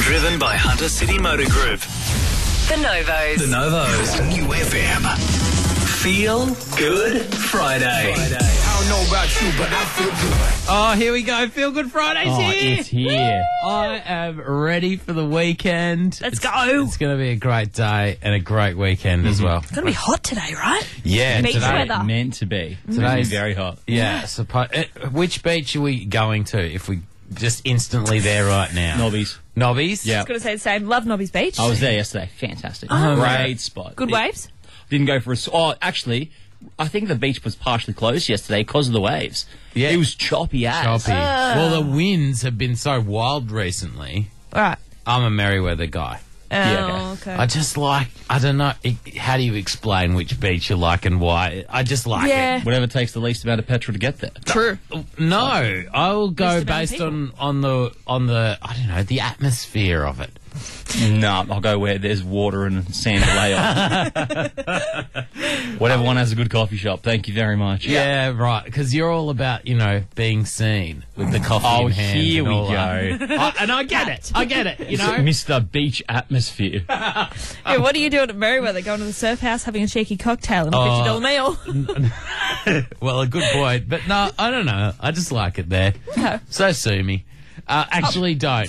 Driven by Hunter City Motor Group. The Novos. The Novos. New FM. Feel Good Friday. I don't know about you, but I feel good. Oh, here we go. Feel Good Friday's here. It's here. I am ready for the weekend. Let's go. It's going to be a great day and a great weekend as well. It's going to be hot today, right? Yeah, Beach today. weather. Meant to be. Today's very hot. Yeah. Which beach are we going to if we just instantly there right now? Nobbies. Nobbies? Yeah. I was going to say the same. Love Nobby's Beach. I was there yesterday. Fantastic. Oh, Great spot. Good waves? Didn't go for a... actually, I think the beach was partially closed yesterday because of the waves. Yeah. It was choppy as. Choppy. Well, the winds have been so wild recently. All right. I'm a Merriweather guy. Oh, okay. I just like, I don't know, how do you explain which beach you like and why? I just like Yeah. it. Whatever takes the least amount of petrol to get there. True. No, I will go Least amount of based people. on the I don't know, the atmosphere of it. No, I'll go where there's water and sand to lay on. Whatever one has a good coffee shop. Thank you very much. Yeah, right, because you're all about, being seen with the coffee in hand. Here and we all go. that. And I get it, Mr. Beach Atmosphere. Yeah, what are you doing at Merriweather? Going to the surf house, having a cheeky cocktail and a $50 meal? Well, a good point. But no, I don't know. I just like it there. Okay. So sue me. Actually, don't.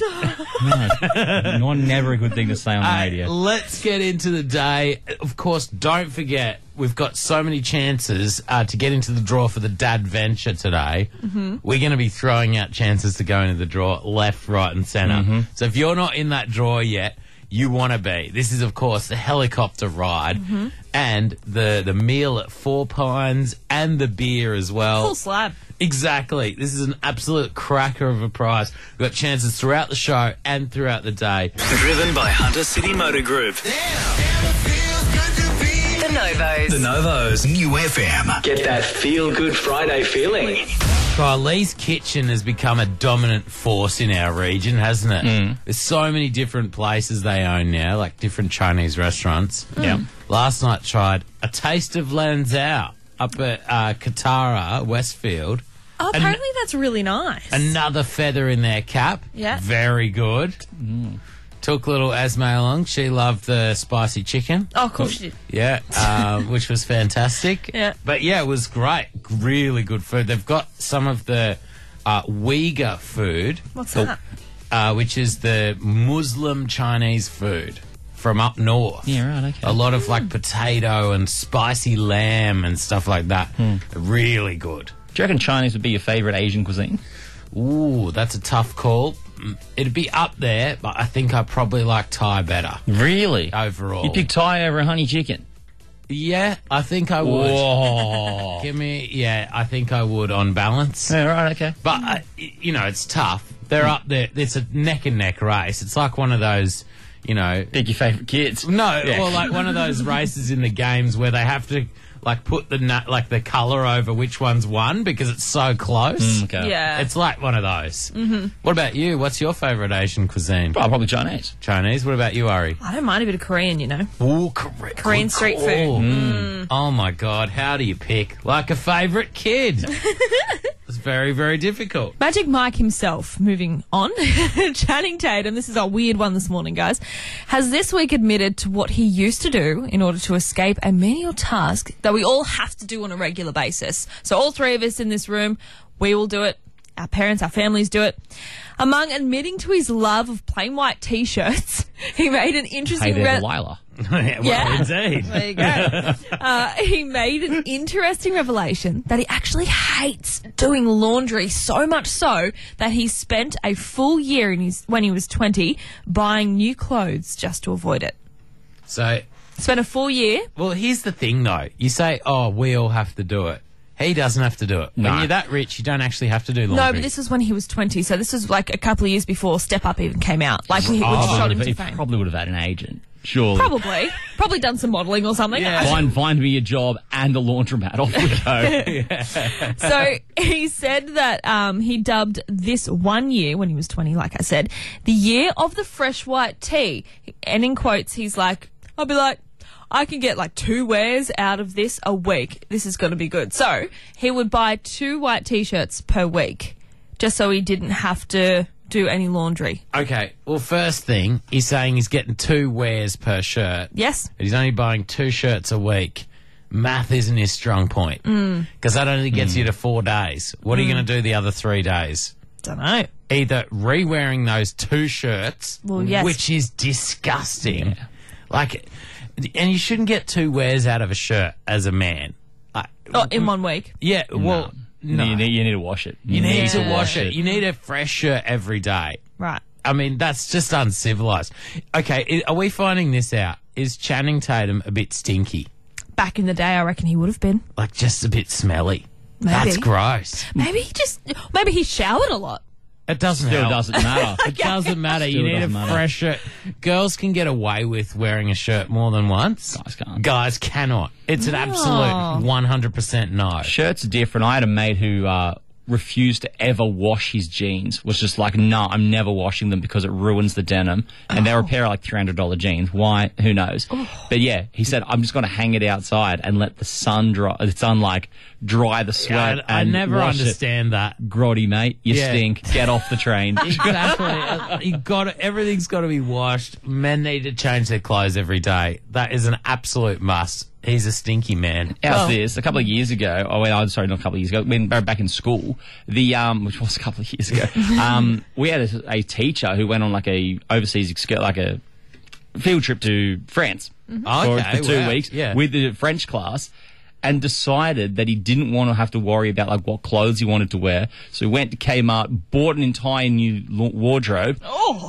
No, never a good thing to say on the radio. Let's get into the day. Of course, don't forget, we've got so many chances to get into the draw for the Dad Venture today. Mm-hmm. We're going to be throwing out chances to go into the draw left, right and centre. Mm-hmm. So if you're not in that draw yet, you want to be. This is, of course, the helicopter ride and the meal at Four Pines and the beer as well. Full slab. Exactly. This is an absolute cracker of a prize. We've got chances throughout the show and throughout the day. Driven by Hunter City Motor Group. The Novos. The Novos. New FM. Get that Feel Good Friday feeling. Lee's Kitchen has become a dominant force in our region, hasn't it? There's so many different places they own now, like different Chinese restaurants. Yeah. Last night tried a taste of Lanzhou up at Katara, Westfield. Oh, apparently that's really nice. Another feather in their cap. Yeah. Very good. Took little Esme along. She loved the spicy chicken. Oh, of course she did. Yeah, which was fantastic. Yeah. But yeah, it was great. Really good food. They've got some of the Uyghur food. What's that? Which is the Muslim Chinese food from up north. Yeah, right, okay. A lot of like potato and spicy lamb and stuff like that. Really good. Do you reckon Chinese would be your favourite Asian cuisine? Ooh, that's a tough call. It'd be up there, but I think I probably like Thai better Really? overall. You pick Thai over honey chicken? Yeah, I think I would. Whoa. I think I would on balance. Yeah, right, okay. But, it's tough. They're up there. It's a neck and neck race. It's like one of those, Pick your favourite kids. No, Yeah. or like one of those races in the games where they have to like put the colour over which one's won because it's so close. Okay. Yeah. It's like one of those. Mm-hmm. What about you? What's your favourite Asian cuisine? Oh, probably Chinese. Chinese. What about you, Ari? I don't mind a bit of Korean, Ooh, Korean street food. Oh my God, how do you pick? Like a favourite kid. It's very, very difficult. Magic Mike himself, moving on, Channing Tatum, this is our weird one this morning, guys, has this week admitted to what he used to do in order to escape a menial task that we all have to do on a regular basis. So all three of us in this room, we will do it. Our parents, our families do it. Among admitting to his love of plain white T-shirts, he made an interesting... Hey there, Delilah. Yeah. Indeed. There you go. He made an interesting revelation that he actually hates doing laundry so much so that he spent a full year when he was 20 buying new clothes just to avoid it. So, Spent a full year. well, here's the thing, though. You say, oh, we all have to do it. He doesn't have to do it. No. When you're that rich, you don't actually have to do laundry. No, but this was when he was 20, so this was like a couple of years before Step Up even came out. Like, which shot him to He fame. probably would have had an agent. Surely. Probably done some modelling or something. Yeah. Find me a job and a laundromat. Off we go. So he said that he dubbed this 1 year, when he was 20, like I said, the year of the fresh white tee. And in quotes, he's like, I'll be like, I can get like 2 wears out of this a week. This is going to be good. So he would buy 2 white T-shirts per week just so he didn't have to do any laundry? Okay, well, first thing, he's saying he's getting 2 wears per shirt. Yes. But he's only buying 2 shirts a week. Math isn't his strong point. Because that only gets you to 4 days. What are you going to do the other 3 days? Don't know. Either re-wearing those 2 shirts, Well, yes. which is disgusting. Like, and you shouldn't get 2 wears out of a shirt as a man. Oh, in 1 week. Yeah, well, no. You need to wash it. You need to Yeah. wash it. You need a fresh shirt every day. Right. I mean, that's just uncivilized. Okay, are we finding this out? Is Channing Tatum a bit stinky? Back in the day, I reckon he would have been. Like, just a bit smelly? Maybe. That's gross. Maybe he showered a lot. It doesn't Still help. doesn't matter. It doesn't matter. You Still need a doesn't matter. fresh shirt. Girls can get away with wearing a shirt more than once. Guys can't. Guys cannot. It's an absolute 100% no. Shirts are different. I had a mate who refused to ever wash his jeans. Was just like, no, I'm never washing them because it ruins the denim. And they're a pair of like $300 jeans. Why? Who knows? But yeah, he said, I'm just going to hang it outside and let the sun dry the sweat. I and never wash understand that. it. Grotty, mate, you Yeah. stink. Get off the train. Exactly. Everything's got to be washed. Men need to change their clothes every day. That is an absolute must. He's a stinky man. How's this? A couple of years ago, not a couple of years ago, when back in school, which was a couple of years ago, we had a teacher who went on like a overseas like a field trip to France for 2 weeks with the French class, and decided that he didn't want to have to worry about like what clothes he wanted to wear. So he went to Kmart, bought an entire new wardrobe.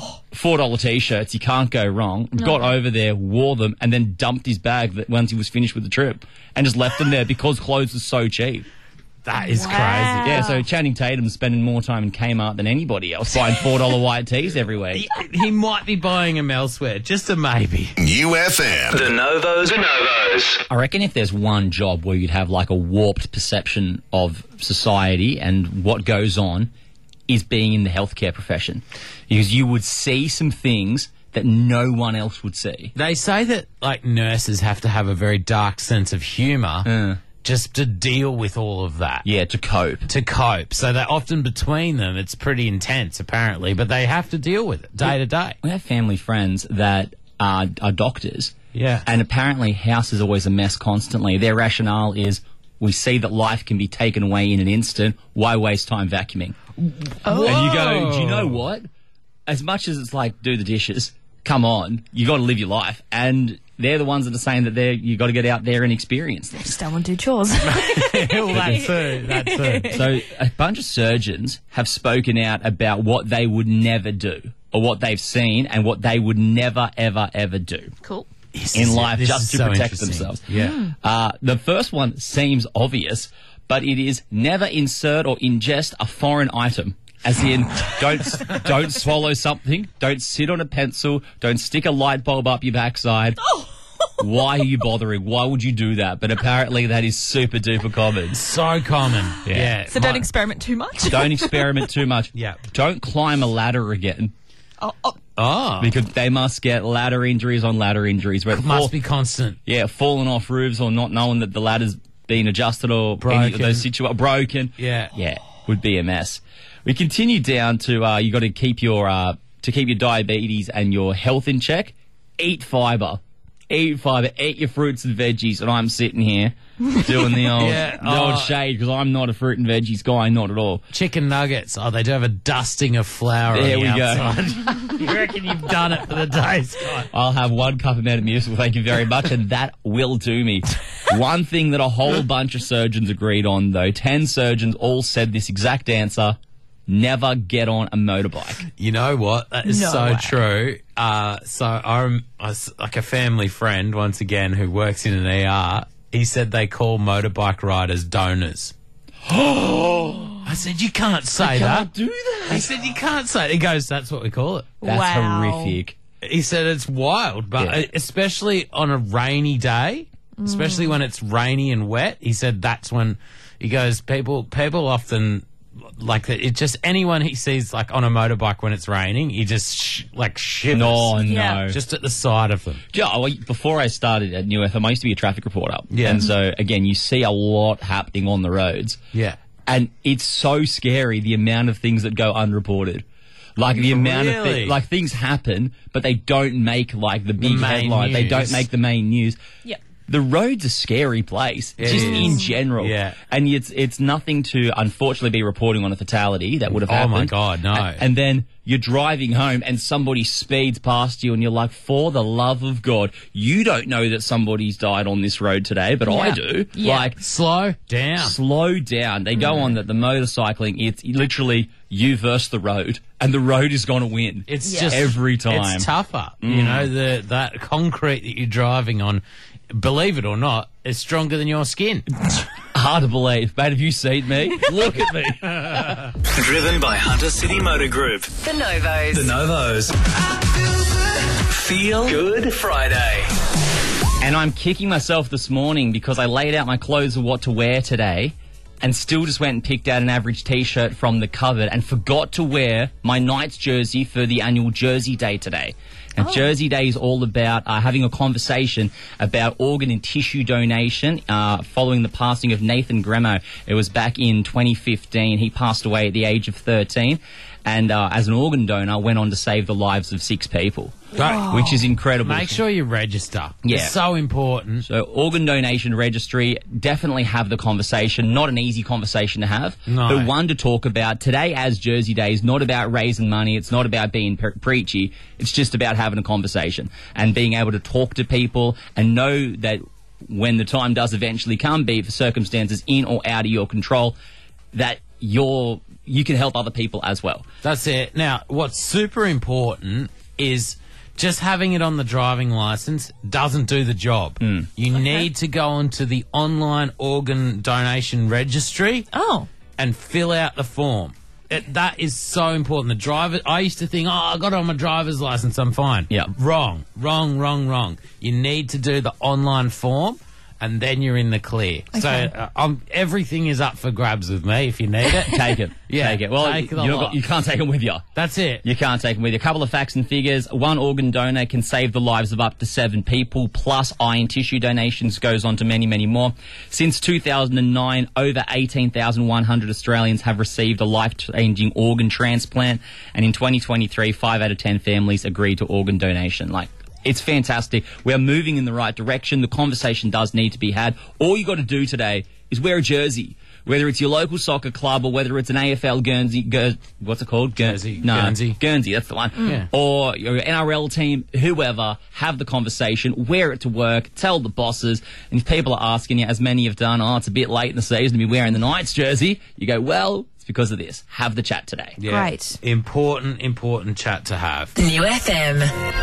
$4 t-shirts, you can't go wrong. Got over there, wore them, and then dumped his bag once he was finished with the trip, and just left them there because clothes are so cheap. That is Wow. crazy. Yeah, so Channing Tatum's spending more time in Kmart than anybody else, buying $4 white tees every week. He might be buying them elsewhere. Just a maybe. UFM. The Novos. The Novos. I reckon if there's one job where you'd have like a warped perception of society and what goes on, is being in the healthcare profession. Because you would see some things that no one else would see. They say that like nurses have to have a very dark sense of humour just to deal with all of that. Yeah, to cope. To cope. So that often between them it's pretty intense apparently, but they have to deal with it day to day. We have family friends that are doctors. Yeah. And apparently house is always a mess constantly. Their rationale is, we see that life can be taken away in an instant. Why waste time vacuuming? Oh. And you go, do you know what? As much as it's like, do the dishes, come on, you got to live your life. And they're the ones that are saying that you got to get out there and experience this. Just don't want to do chores. Well, that too. So a bunch of surgeons have spoken out about what they would never do, or what they've seen and what they would never, ever, ever do Cool. in life This just is to so protect interesting. themselves. Yeah. The first one seems obvious, but it is never insert or ingest a foreign item. As in, don't swallow something, don't sit on a pencil, don't stick a light bulb up your backside. Why are you bothering? Why would you do that? But apparently that is super duper common. So common. Yeah. So don't experiment too much. Don't experiment too much. Yeah. Don't climb a ladder again, Oh. because they must get ladder injuries on ladder injuries. Where Must be constant. falling off roofs or not knowing that the ladder's been adjusted or any of Broken. those situations broken. Yeah. Yeah, would be a mess. We continue down to you got to keep your diabetes and your health in check. Eat fibre. Eat fibre. Eat your fruits and veggies. And I'm sitting here doing the old, Yeah, the old shade because I'm not a fruit and veggies guy, not at all. Chicken nuggets. Oh, they do have a dusting of flour There on the we go. outside. You reckon you've done it for the day, Scott? I'll have 1 cup of Metamucil, thank you very much, and that will do me. One thing that a whole bunch of surgeons agreed on, though, 10 surgeons all said this exact answer: never get on a motorbike. You know what? That is No so way. true. So I was like a family friend, once again, who works in an ER. He said they call motorbike riders donors. I said, you can't say that. do that. He said, you can't say it. He goes, that's what we call it. That's Wow. horrific. He said it's wild, but Yeah. especially on a rainy day, especially when it's rainy and wet. He said that's when he goes. People often like that. It just anyone he sees like on a motorbike when it's raining, he just shivers. No, Yeah. Just at the side of them. Yeah, well, before I started at New FM, I used to be a traffic reporter. Yeah. And so, again, you see a lot happening on the roads. Yeah. And it's so scary, the amount of things that go unreported. Like the amount of Really? like things happen, but they don't make like the big main headline. They don't news. make the main news. Yep. The road's a scary place, It just is. in general. Yeah. And it's nothing to unfortunately be reporting on a fatality that would have Oh, happened. my God, no. And then you're driving home and somebody speeds past you and you're like, for the love of God, you don't know that somebody's died on this road today, but I Yeah. do. Yeah. Like, Slow down. slow down. They go on that the motorcycling, it's literally you versus the road, and the road is going to win. It's Yeah. just Every time. It's tougher. You know, that concrete that you're driving on, believe it or not, is stronger than your skin. Hard to believe. Mate, have you seen me? Look at me. Driven by Hunter City Motor Group. The Novos. The Novos. Feel Good Friday. And I'm kicking myself this morning because I laid out my clothes of what to wear today and still just went and picked out an average t-shirt from the cupboard and forgot to wear my Knights jersey for the annual Jersey Day today. Now, Jersey Day is all about having a conversation about organ and tissue donation following the passing of Nathan Gremo. It was back in 2015. He passed away at the age of 13 and as an organ donor went on to save the lives of 6 people, which is incredible. Make sure you register. Yeah. It's so important. So organ donation registry, definitely have the conversation. Not an easy conversation to have, No. but one to talk about. Today as Jersey Day is not about raising money. It's not about being preachy. It's just about having a conversation and being able to talk to people and know that when the time does eventually come, be it for circumstances in or out of your control, that you can help other people as well. That's it. Now, what's super important is just having it on the driving license doesn't do the job. You need to go onto the online organ donation registry Oh. and fill out the form. That is so important. The driver, I used to think, I got it on my driver's license, I'm fine. Yeah. Wrong. You need to do the online form and then you're in the clear. Okay. So everything is up for grabs with me if you need it. Take it. Yeah, Take it. Well, take the you lot. can't take them with you. That's it. You can't take them with you. A couple of facts and figures. One organ donor can save the lives of up to 7 people, plus iron tissue donations goes on to many, many more. Since 2009, over 18,100 Australians have received a life-changing organ transplant, and in 2023, 5 out of 10 families agreed to organ donation. It's fantastic. We're moving in the right direction. The conversation does need to be had. All you got to do today is wear a jersey. Whether it's your local soccer club or whether it's an AFL Guernsey, what's it called? Guernsey. Guernsey, that's the one. Yeah. Or your NRL team, whoever, have the conversation, wear it to work, tell the bosses, and if people are asking you, as many have done, it's a bit late in the season to be wearing the Knights jersey, you go, well, it's because of this. Have the chat today. Yeah. Great. Important chat to have. New FM.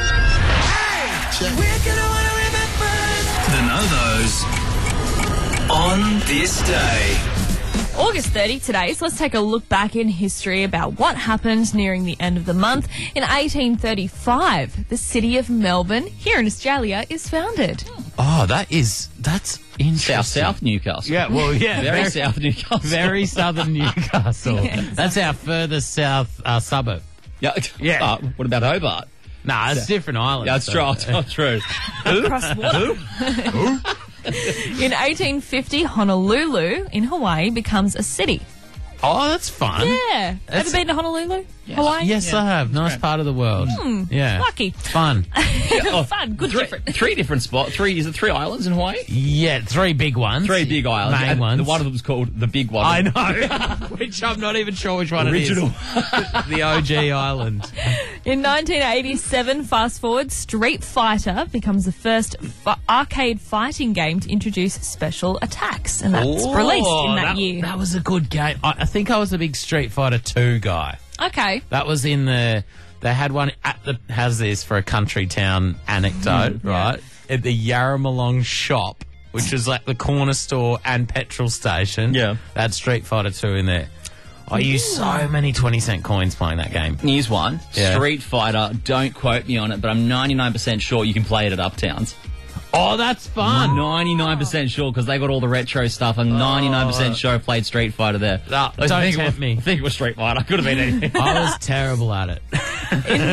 The Novos. On this day. August 30 today, so let's take a look back in history about what happened nearing the end of the month. In 1835, the city of Melbourne, here in Australia, is founded. Oh, that's interesting. South Newcastle. Yeah, well, yeah. Very South Newcastle. Very southern Newcastle. Yeah, That's our furthest south suburb. Yeah. Yeah. What about Hobart? Nah, it's different islands. Yeah, it's true. It's not true. Across water. In 1850, Honolulu in Hawaii becomes a city. Oh, that's fun. Yeah. Ever been to Honolulu? Hawaii? Yes, I have. Nice part of the world. Yeah. Lucky. Fun. Fun. Good different. Three different spots. Is it 3 islands in Hawaii? Yeah, 3 big ones. 3 big islands. Main and ones. The one of them's called the big one. I know. Which I'm not even sure which one Original. it is. The OG island. In 1987, fast forward, Street Fighter becomes the first arcade fighting game to introduce special attacks, and that's released in that year. That was a good game. I think I was a big Street Fighter 2 guy. Okay. That was in the... They had one at the... How's this for a country town anecdote, right? At the Yarramalong shop, which was like the corner store and petrol station. Yeah. They had Street Fighter 2 in there. I used so many 20-cent coins playing that game. Here's one. Yeah. Street Fighter. Don't quote me on it, but I'm 99% sure you can play it at Uptowns. Oh, that's fun. 99% sure because they got all the retro stuff. I'm 99% sure I played Street Fighter there. No, don't tempt me. I think it was Street Fighter. Could have been anything. I was terrible at it. In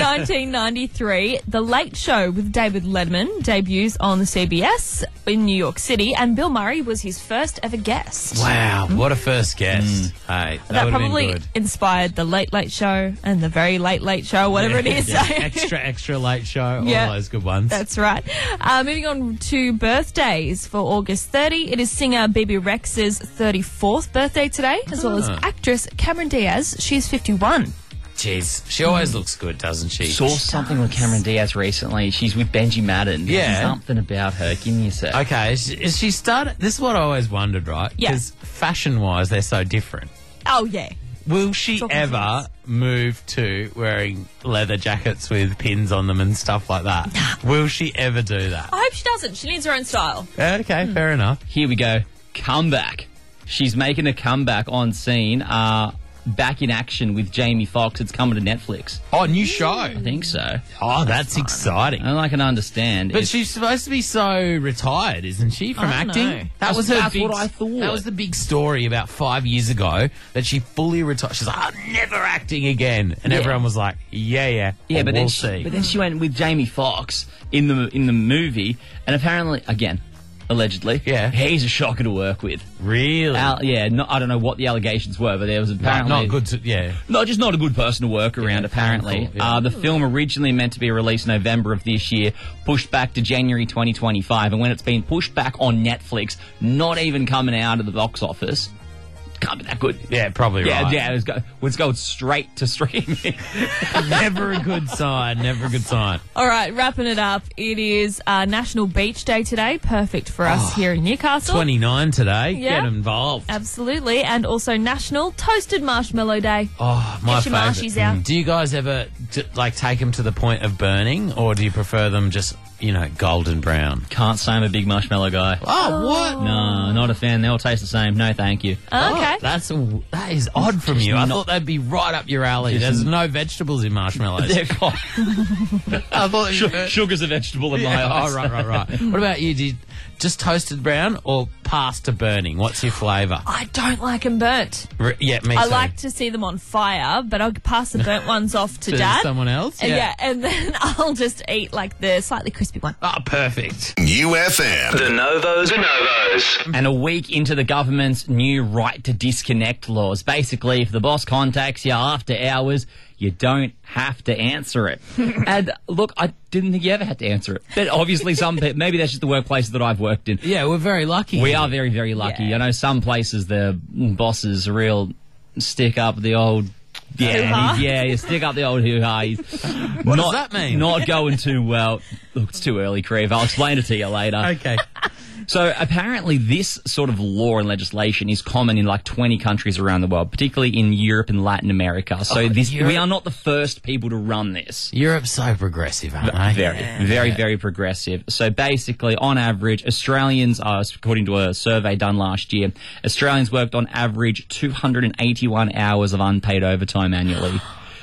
1993, The Late Show with David Letterman debuts on the CBS in New York City, and Bill Murray was his first ever guest. Wow, what a first guest. Hey, that That would have probably been good. inspired The Late Late Show and The Very Late Late Show, whatever it is. Extra late show, Yeah. all those good ones. That's right. Moving on to birthdays for August 30. It is singer Bibi Rex's 34th birthday today, as well as actress Cameron Diaz. She's 51. Jeez, she always looks good, doesn't she? Saw something with Cameron Diaz recently. She's with Benji Madden. Yeah. Something about her. Give me a sec. Okay, is she started? This is what I always wondered, right? Yeah. Because fashion-wise, they're so different. Oh, yeah. Will she Talking ever move to wearing leather jackets with pins on them and stuff like that? Will she ever do that? I hope she doesn't. She needs her own style. Okay, fair enough. Here we go. Comeback. She's making a comeback on scene. Back in action with Jamie Foxx. It's coming to Netflix. Oh, new show. I think so. Oh, that's exciting. And I can understand. But she's supposed to be so retired, isn't she, from I don't acting? know. That was her That's big, what I thought. That was the big story about 5 years ago, that she fully retired. She's like, I'm never acting again. And Yeah. everyone was like, yeah, Yeah, but we'll then see. But then she went with Jamie Foxx in the movie, and apparently, again, allegedly, Yeah. he's a shocker to work with. Really? I don't know what the allegations were, but there was apparently not good to, yeah. just not a good person to work around. Apparently, painful, yeah. the film originally meant to be released November of this year, pushed back to January 2025, and when it's been pushed back on Netflix, not even coming out of the box office. Can't be that good. Yeah, probably right. Yeah, it's going straight to streaming. Never a good sign. Never a good sign. All right, wrapping it up. It is National Beach Day today. Perfect for us here in Newcastle. 29 today. Yeah. Get involved. Absolutely. And also National Toasted Marshmallow Day. Oh, my Get your favourite. marshies out. Do you guys ever take them to the point of burning, or do you prefer them just, golden brown? Can't say I'm a big marshmallow guy. Oh, what? No, not a fan. They all taste the same. No, thank you. Okay. That is odd from you. I thought they'd be right up your alley. There's no vegetables in marshmallows. I thought Sugar's a vegetable in my eyes. Oh, right. What about you? Do you just toasted brown or past to burning? What's your flavour? I don't like them burnt. Yeah, me I too. like to see them on fire, but I'll pass the burnt ones off to To Dad. someone else? Yeah, and then I'll just eat like the slightly crispy one. Oh, perfect. UFM. The Novos. And a week into the government's new right to disconnect laws. Basically, if the boss contacts you after hours, you don't have to answer it. And look, I didn't think you ever had to answer it. But obviously some people, maybe that's just the workplaces that I've worked in. Yeah, we're very lucky. We are very, very lucky. Yeah. I know some places the bosses real stick up the old... Hoo-ha? You stick up the old hoo-ha. What does that mean? Not going too well. Look, it's too early, Creve. I'll explain it to you later. Okay. So apparently this sort of law and legislation is common in like 20 countries around the world, particularly in Europe and Latin America. So we are not the first people to run this. Europe's so progressive, aren't they? Very progressive. So basically, on average, Australians, according to a survey done last year, Australians worked on average 281 hours of unpaid overtime annually.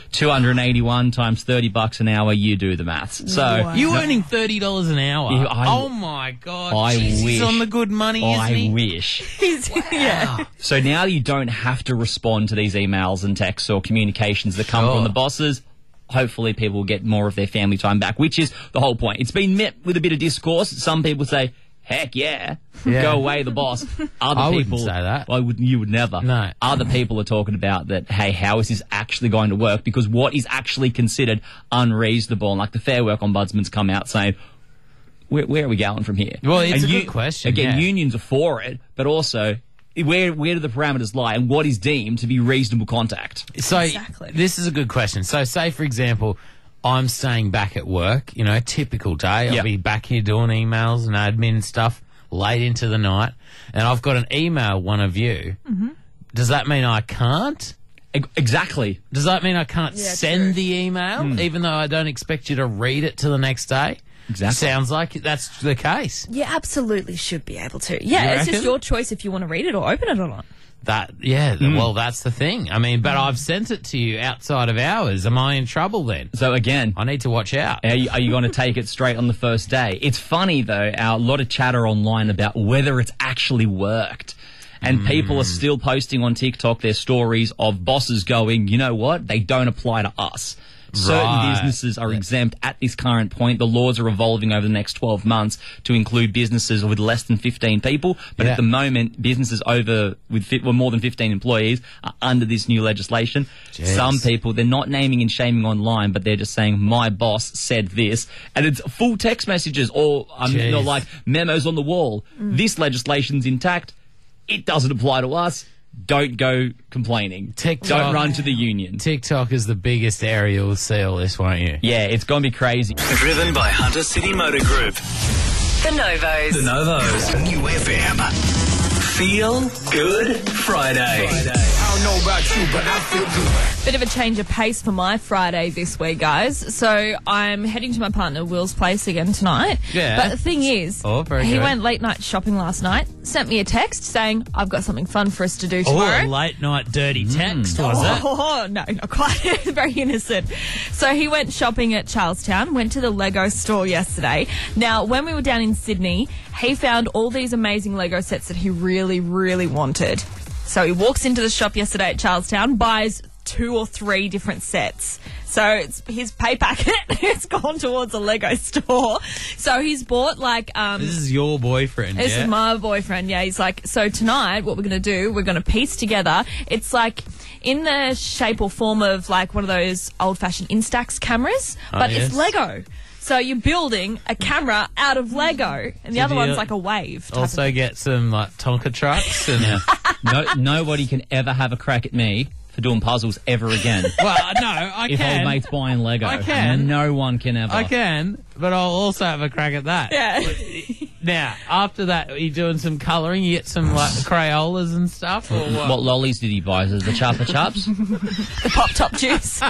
281 times $30 an hour, you do the maths. So You earning $30 an hour? Yeah, oh my God! I Jeez, wish. He's on the good money, isn't I he? wish. Yeah. So now you don't have to respond to these emails and texts or communications that come Sure. from the bosses. Hopefully people will get more of their family time back, which is the whole point. It's been met with a bit of discourse. Some people say, heck yeah, go away the boss. Other I people wouldn't say that. You would never. No. Other people are talking about that, hey, how is this actually going to work? Because what is actually considered unreasonable? And like the Fair Work Ombudsman's come out saying, where are we going from here? Well, it's And a good question, Again, yeah. unions are for it, but also where do the parameters lie and what is deemed to be reasonable contact? So Exactly. this is a good question. So say, for example, I'm staying back at work, typical day. I'll Yeah. be back here doing emails and admin stuff late into the night, and I've got an email, one of you. Mm-hmm. Does that mean I can't? Exactly. Does that mean I can't Yeah, send true. the email, even though I don't expect you to read it till the next day? Exactly. Sounds like that's the case. You absolutely should be able to. Yeah, You it's just reckon? your choice if you want to read it or open it or not. Well, that's the thing. I mean, but I've sent it to you outside of hours. Am I in trouble then? So again, I need to watch out. are you going to take it straight on the first day? It's funny, though, a lot of chatter online about whether it's actually worked. And people are still posting on TikTok their stories of bosses going, you know what? They don't apply to us. Certain Right. businesses are exempt at this current point. The laws are evolving over the next 12 months to include businesses with less than 15 people. But Yeah. at the moment, businesses with more than 15 employees are under this new legislation. Jeez. Some people, they're not naming and shaming online, but they're just saying, my boss said this. And it's full text messages or Jeez. like memos on the wall. This legislation's intact. It doesn't apply to us. Don't go complaining. TikTok. Don't run to the union. TikTok is the biggest area. You'll see all this, won't you? Yeah, it's going to be crazy. Driven by Hunter City Motor Group. The Novos. The Novos. New FM. Feel Good Friday. I don't know about you, but I feel good. Bit of a change of pace for my Friday this week, guys. So I'm heading to my partner Will's place again tonight. Yeah. But the thing is, Oh, very he good. went late night shopping last night, sent me a text saying, I've got something fun for us to do tomorrow. Oh, a late night dirty text, was it? Oh, no, not quite. Very innocent. So he went shopping at Charlestown, went to the Lego store yesterday. Now, when we were down in Sydney, he found all these amazing Lego sets that he really, really wanted. So he walks into the shop yesterday at Charlestown, buys 2 or 3 different sets. So it's his pay packet has gone towards a Lego store. So he's bought like This is your boyfriend, this yeah? is my boyfriend, yeah. He's like, so tonight, what we're going to do, we're going to piece together. It's like in the shape or form of like one of those old-fashioned Instax cameras, but yes. it's Lego. So you're building a camera out of Lego, and the Did other you one's like a wave. Type of Also thing. get some like Tonka trucks and Nobody can ever have a crack at me for doing puzzles ever again. well, no, I If can. old mate's buying Lego. I can. No one can ever. I can, but I'll also have a crack at that. Yeah. Now, after that, are you doing some colouring? You get some like Crayolas and stuff, or what? What lollies did he buy? Is it the Chupa Chups? The Pop Top juice.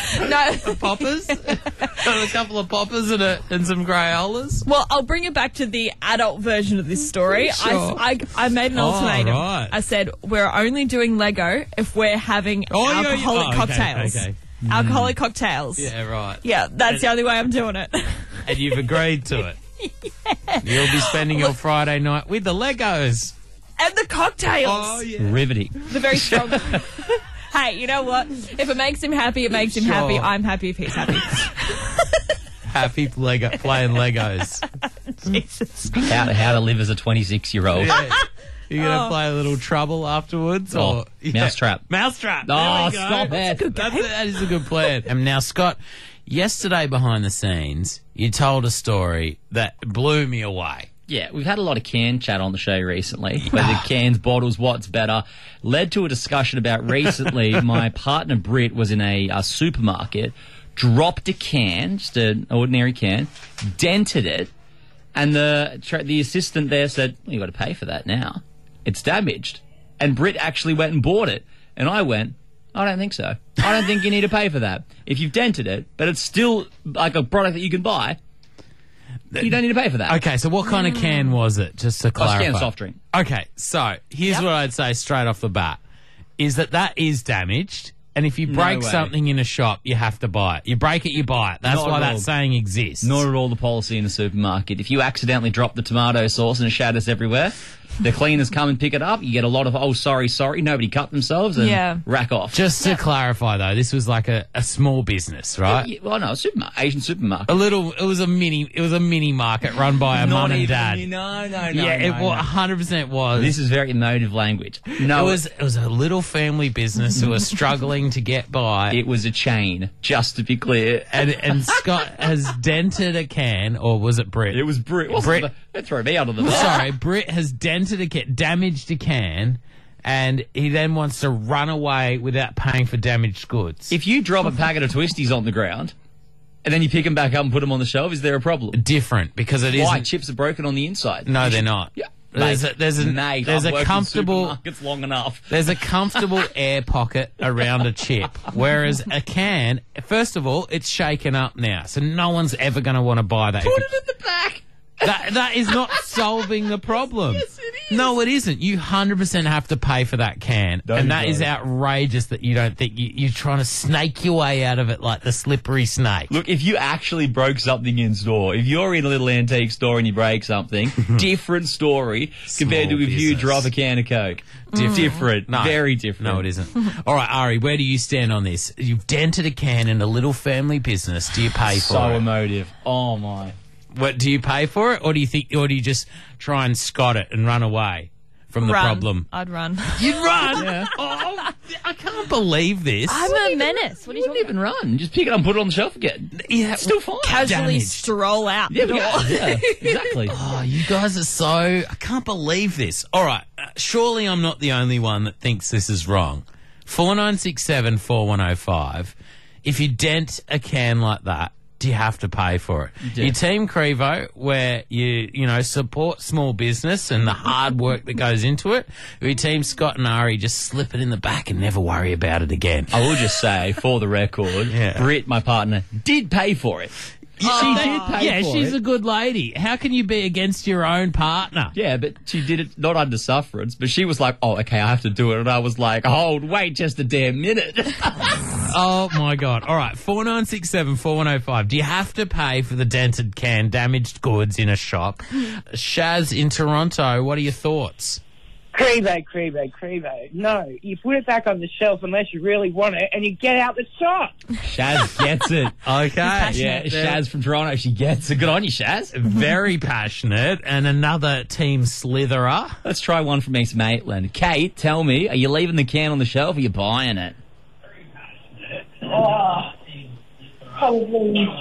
No. Poppers? Got a couple of poppers and some Crayolas. Well, I'll bring it back to the adult version of this story. Sure. I made an ultimatum. right. I said, we're only doing Lego if we're having alcoholic okay, cocktails. okay. Alcoholic cocktails. Yeah, right. Yeah, that's the only way I'm doing it. And you've agreed to it. You'll be spending your Friday night with the Legos. And the cocktails. yeah. Riveting. The very strong. Hey, you know what? If it makes him happy, it makes him Sure. happy. I'm happy if he's happy. Happy playing Legos. Jesus. How to live as a 26-year-old. Yeah. You're going to play a little Trouble afterwards? Oh, or Mousetrap. Mousetrap. Oh, There we go. stop it. That is a good plan. And now, Scott, yesterday behind the scenes, you told a story that blew me away. Yeah, we've had a lot of can chat on the show recently. Whether cans, bottles, what's better. Led to a discussion about recently my partner Britt was in a supermarket, dropped a can, just an ordinary can, dented it, and the assistant there said, well, you got to pay for that now. It's damaged. And Britt actually went and bought it. And I went, I don't think so. I don't think you need to pay for that. If you've dented it, but it's still like a product that you can buy, you don't need to pay for that. Okay, so what kind of can was it, just to clarify? Can of soft drink. Okay, so here's what I'd say straight off the bat, is that is damaged, and if you break way. something in a shop, you have to buy it. You break it, you buy it. That's Not why at that all. saying exists. Not at all the policy in a supermarket. If you accidentally drop the tomato sauce and it shatters everywhere, the cleaners come and pick it up. You get a lot of, oh, sorry, nobody cut themselves, and Yeah. rack off. Just to clarify, though, this was like a small business, right? Yeah, well, no, Asian supermarket. It was a mini market run by a mum and dad. No, Yeah, it 100% was. This is very emotive language. No, it was a little family business who was struggling to get by. it was a chain, just to be clear. And Scott has dented a can, or was it Britt? It was Brit. Don't throw me out of the Sorry, Britt has dented a can, damaged a can, and he then wants to run away without paying for damaged goods. If you drop a packet of Twisties on the ground, and then you pick them back up and put them on the shelf, is there a problem? Different, because it Why? isn't. Chips are broken on the inside. No, they're not. Yeah. There's Mate, a I've worked in comfortable supermarkets long enough. there's a comfortable air pocket around a chip, whereas a can, first of all, it's shaken up now, so no one's ever going to want to buy that. Put it in the back. That is not solving the problem. Yes, it is. No, it isn't. You 100% have to pay for that can. No, and that you is don't. outrageous that you don't think you're trying to snake your way out of it like the slippery snake. Look, if you actually broke something in store, if you're in a little antique store and you break something, different story compared to if you business. drop a can of Coke. Different. No. Very different. No, it isn't. All right, Ari, where do you stand on this? You've dented a can in a little family business. Do you pay for So it? emotive. Oh, my. What, do you pay for it, or do you just try and scot it and run away from the Run. problem? I'd run. You'd run. Oh, I can't believe this. I'm a menace. What are you talking Even run. Just pick it up and put it on the shelf again. Yeah, Still fine. Casually Damaged. stroll out Yeah, the door. yeah, exactly. Oh, you guys are so... I can't believe this. All right, surely I'm not the only one that thinks this is wrong. 4967 4105. If you dent a can like that, do you have to pay for it? Yeah. Your Team Crevo, where you support small business and the hard work that goes into it. Or your Team Scott and Ari, just slip it in the back and never worry about it again. I will just say, for the record, Yeah. Britt, my partner, did pay for it. She did pay Yeah, for she's it. a good lady. How can you be against your own partner? Yeah, but she did it not under sufferance, but she was like, oh, okay, I have to do it. And I was like, wait just a damn minute. Oh, my God. All right, 4967 4105. Do you have to pay for the dented can, damaged goods in a shop? Shaz in Toronto, what are your thoughts? Crevo. No, you put it back on the shelf unless you really want it, and you get out the shop. Shaz gets it. Okay. Yeah, Shaz from Toronto, she gets it. Good on you, Shaz. Very passionate. And another team slitherer. Let's try one from East Maitland. Kate, tell me, are you leaving the can on the shelf or are you buying it? Probably.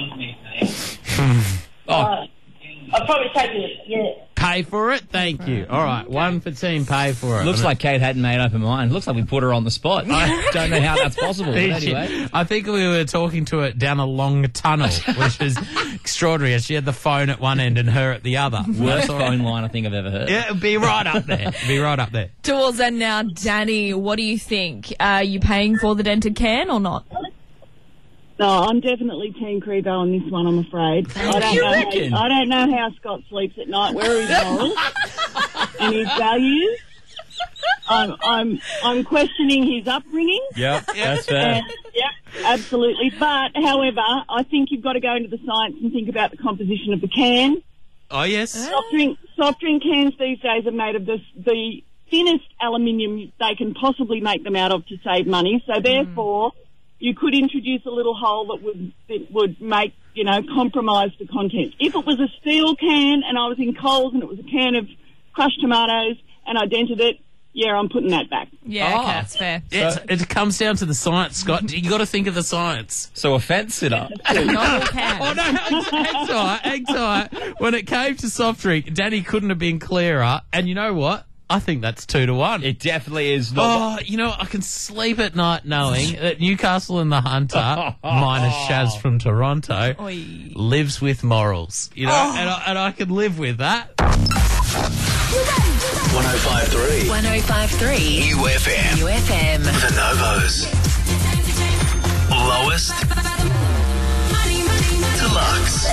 Oh, I'll probably take it, yeah. Pay for it? Thank you. All right, one for team pay for it. looks like Kate hadn't made up her mind. Looks like we put her on the spot. I don't know how that's possible, but anyway. I think we were talking to it down a long tunnel, which is extraordinary. She had the phone at one end and her at the other. Worst phone line I think I've ever heard. Yeah, it'd be right up there. It'd be right up there. Towards that now, Danny, what do you think? Are you paying for the dented can or not? No, I'm definitely Team Crevo on this one, I'm afraid. I don't know how Scott sleeps at night, where are his morals and his values. I'm questioning his upbringing. Yep, that's fair. And, yep, absolutely. But, however, I think you've got to go into the science and think about the composition of the can. Oh, yes. Soft drink cans these days are made of the thinnest aluminium they can possibly make them out of to save money. So, therefore, you could introduce a little hole that would make, compromise the content. If it was a steel can and I was in Coles and it was a can of crushed tomatoes and I dented it, yeah, I'm putting that back. Yeah, okay, that's fair. It comes down to the science, Scott. You got to think of the science. So a fence sitter. Not all can. Oh, no, hang tight. When it came to soft drink, Danny couldn't have been clearer. And you know what? I think that's 2-1. It definitely is not. Oh, I can sleep at night knowing that Newcastle and the Hunter, minus Shaz from Toronto, Oi. lives with morals. And I can live with that. 1053 1053 UFM. UFM. The Novos. Lowest. Deluxe.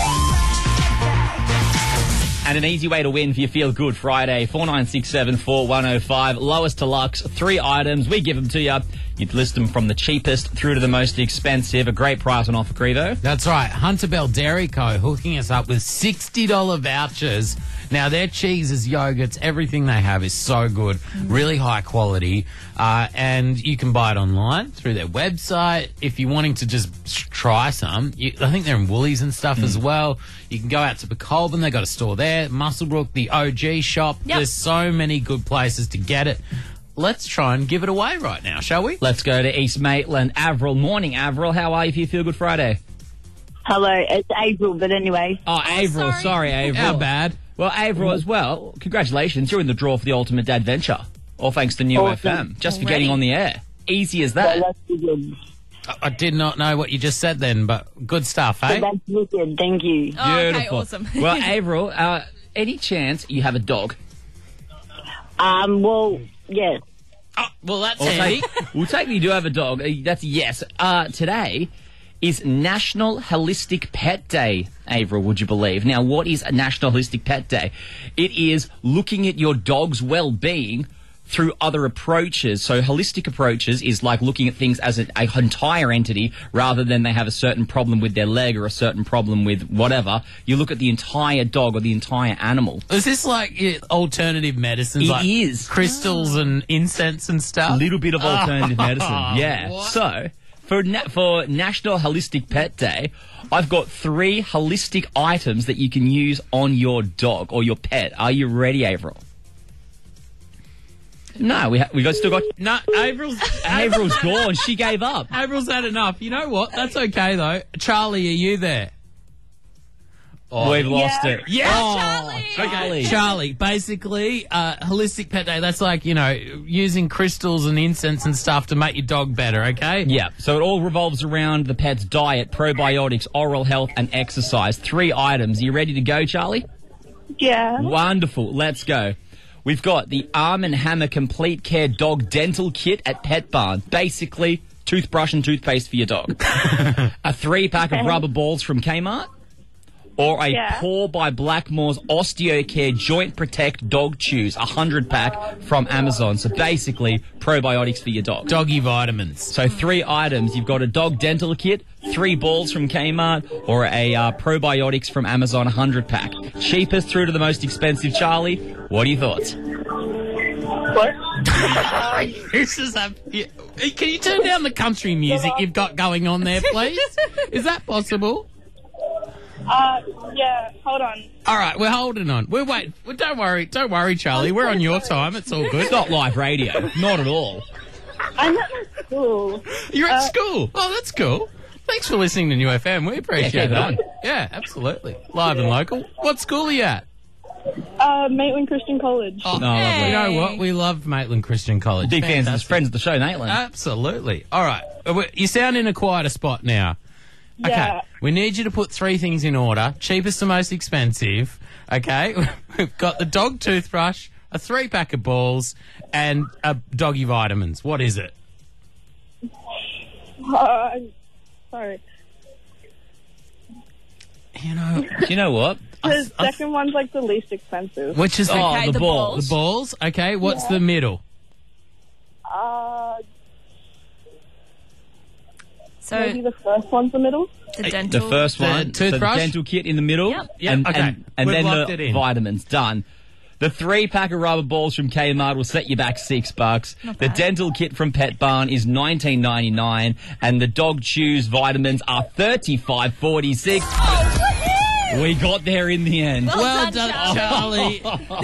And an easy way to win for your Feel Good Friday, 4967 4105. Lowest deluxe, 3 items. We give them to you. You'd list them from the cheapest through to the most expensive. A great price on offer, Crevo. That's right. Hunter Bell Dairy Co. hooking us up with $60 vouchers. Now, their cheeses, yogurts, everything they have is so good, really high quality, and you can buy it online through their website. If you're wanting to just try some, I think they're in Woolies and stuff as well. You can go out to Becolban, they got a store there, Musselbrook, the OG shop. Yep. There's so many good places to get it. Let's try and give it away right now, shall we? Let's go to East Maitland. Avril. Morning, Avril. How are you for your Feel Good Friday? Hello, it's April, but anyway. Oh, Avril. Sorry, Avril. How bad? Well, Avril as well. Congratulations. You're in the draw for the Ultimate Dad Venture. All thanks to New FM. Just for getting on the air. Easy as that. That's good. I did not know what you just said then, but good stuff, eh? That's wicked, thank you. Oh, okay, Beautiful. awesome. Well, Avril, any chance you have a dog? Well, yeah. Oh, well, that's We'll handy. take you do have a dog. That's a yes. Today is National Holistic Pet Day, Avril, would you believe? Now, what is a National Holistic Pet Day? It is looking at your dog's well-being through other approaches. So holistic approaches is like looking at things as an entire entity rather than they have a certain problem with their leg or a certain problem with whatever. You look at the entire dog or the entire animal. Is this like alternative medicines? It like is. crystals and incense and A stuff? little bit of alternative medicine. Yeah. What? So, for National Holistic Pet Day, I've got 3 holistic items that you can use on your dog or your pet. Are you ready, Avril? No, we still got... No, Avril's gone. She gave up. April's had enough. You know what? That's okay, though. Charlie, are you there? Oh, We've lost it. Yeah, Oh, Charlie. Charlie, basically, holistic pet day, that's like, using crystals and incense and stuff to make your dog better, okay? Yeah, so it all revolves around the pet's diet, probiotics, oral health, and exercise. 3 items. Are you ready to go, Charlie? Yeah. Wonderful. Let's go. We've got the Arm & Hammer Complete Care Dog Dental Kit at Pet Barn. Basically, toothbrush and toothpaste for your dog. A 3-pack of rubber balls from Kmart. Or a Paw by Blackmore's Osteocare Joint Protect Dog Chews, a 100-pack from Amazon. So basically, probiotics for your dog. Doggy vitamins. So 3 items. You've got a dog dental kit, 3 balls from Kmart, or a probiotics from Amazon 100-pack. Cheapest through to the most expensive, Charlie. What are your thoughts? What? This is can you turn down the country music you've got going on there, please? Is that possible? Yeah, hold on. All right, we're holding on. We're waiting. Well, don't worry, Charlie. We're on your time. It's all good. It's not live radio. Not at all. I'm at my school. You're at school. Oh, that's cool. Thanks for listening to New FM. We appreciate keep it that. on. Yeah, absolutely. Live and local. What school are you at? Maitland Christian College. Oh, lovely. You know what? We love Maitland Christian College. Big fans Fantastic. of the show, Maitland. Absolutely. All right. You sound in a quieter spot now. Okay. Yeah. We need you to put 3 things in order. Cheapest to most expensive. Okay. We've got the dog toothbrush, a 3-pack of balls, and a doggy vitamins. What is it? Sorry. Do you know what? The second one's like the least expensive. Which is Okay, the the balls? balls. The balls. Okay. What's the middle? So Maybe the first one's the middle. the dental. The first The one, so the toothbrush? dental kit in the middle, Yep. Yep, and, okay. and We've then locked it the in. vitamins. Done. The 3-pack of rubber balls from Kmart will set you back $6. The bad. dental kit from Pet Barn is $19.99, and the dog chews vitamins are $35.46. We got there in the end. Well done, done, Charlie.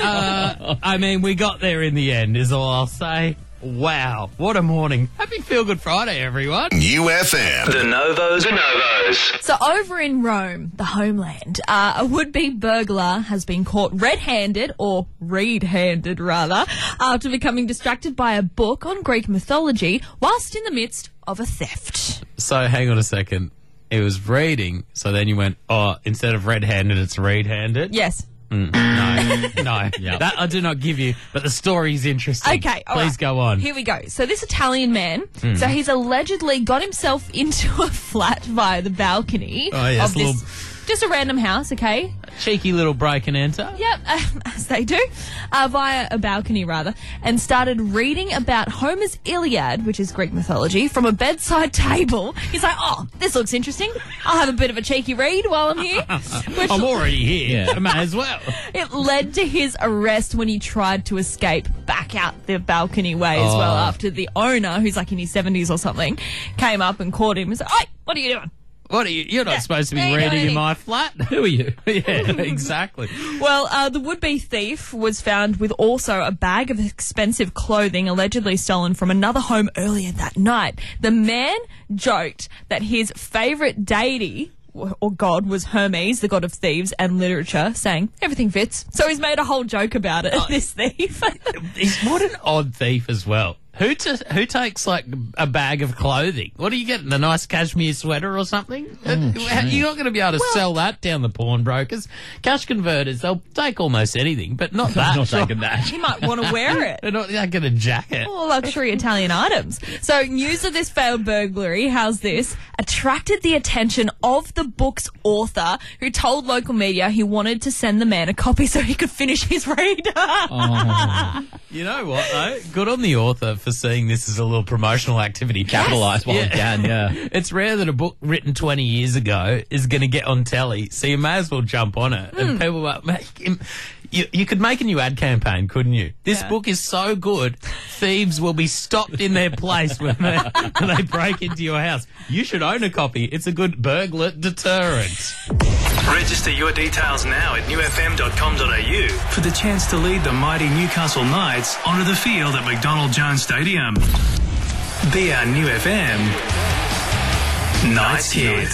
We got there in the end, is all I'll say. Wow, what a morning. Happy Feel Good Friday, everyone. UFM. The Novos. So over in Rome, the homeland, a would-be burglar has been caught red-handed, or reed-handed rather, after becoming distracted by a book on Greek mythology whilst in the midst of a theft. So hang on a second. It was reading, so then you went, instead of red-handed, it's reed-handed? Yes. No. That I do not give you, but the story's interesting. Okay, all Please right. go on. Here we go. So this Italian man, so he's allegedly got himself into a flat via the balcony Oh, yes, of this, just a random house, okay? Cheeky little break and enter. Yep, as they do, via a balcony rather, and started reading about Homer's Iliad, which is Greek mythology, from a bedside table. He's like, oh, this looks interesting. I'll have a bit of a cheeky read while I'm here. Which I'm already here. Yeah. I may as well. it led to his arrest when he tried to escape back out the balcony way as well, after the owner, who's like in his 70s or something, came up and caught him and said, "Oi, what are you doing?" What are you? You're not supposed to be There you go, reading in Eddie. my flat. Who are you? Yeah, exactly. Well, the would-be thief was found with also a bag of expensive clothing allegedly stolen from another home earlier that night. The man joked that his favourite deity or god was Hermes, the god of thieves and literature, saying everything fits. So he's made a whole joke about it, this thief. What an odd thief as well. Who takes like a bag of clothing? What are you getting? A nice cashmere sweater or something? You're not going to be able to sell that down the pawnbrokers. Cash converters, they'll take almost anything, but not that. Not taking that. He might want to wear it. They're not going to jacket. All luxury Italian items. So, news of this failed burglary, how's this, attracted the attention of the book's author, who told local media he wanted to send the man a copy so he could finish his read. You know what, though? Good on the author for seeing this as a little promotional activity. Capitalise while he can, yeah. It's rare that a book written 20 years ago is going to get on telly, so you may as well jump on it. And people are like, you could make a new ad campaign, couldn't you? This book is so good, thieves will be stopped in their place when they break into your house. You should own a copy. It's a good burglar deterrent. Register your details now at newfm.com.au for the chance to lead the mighty Newcastle Knights onto the field at McDonald Jones Stadium. Be our New FM Knights Kid.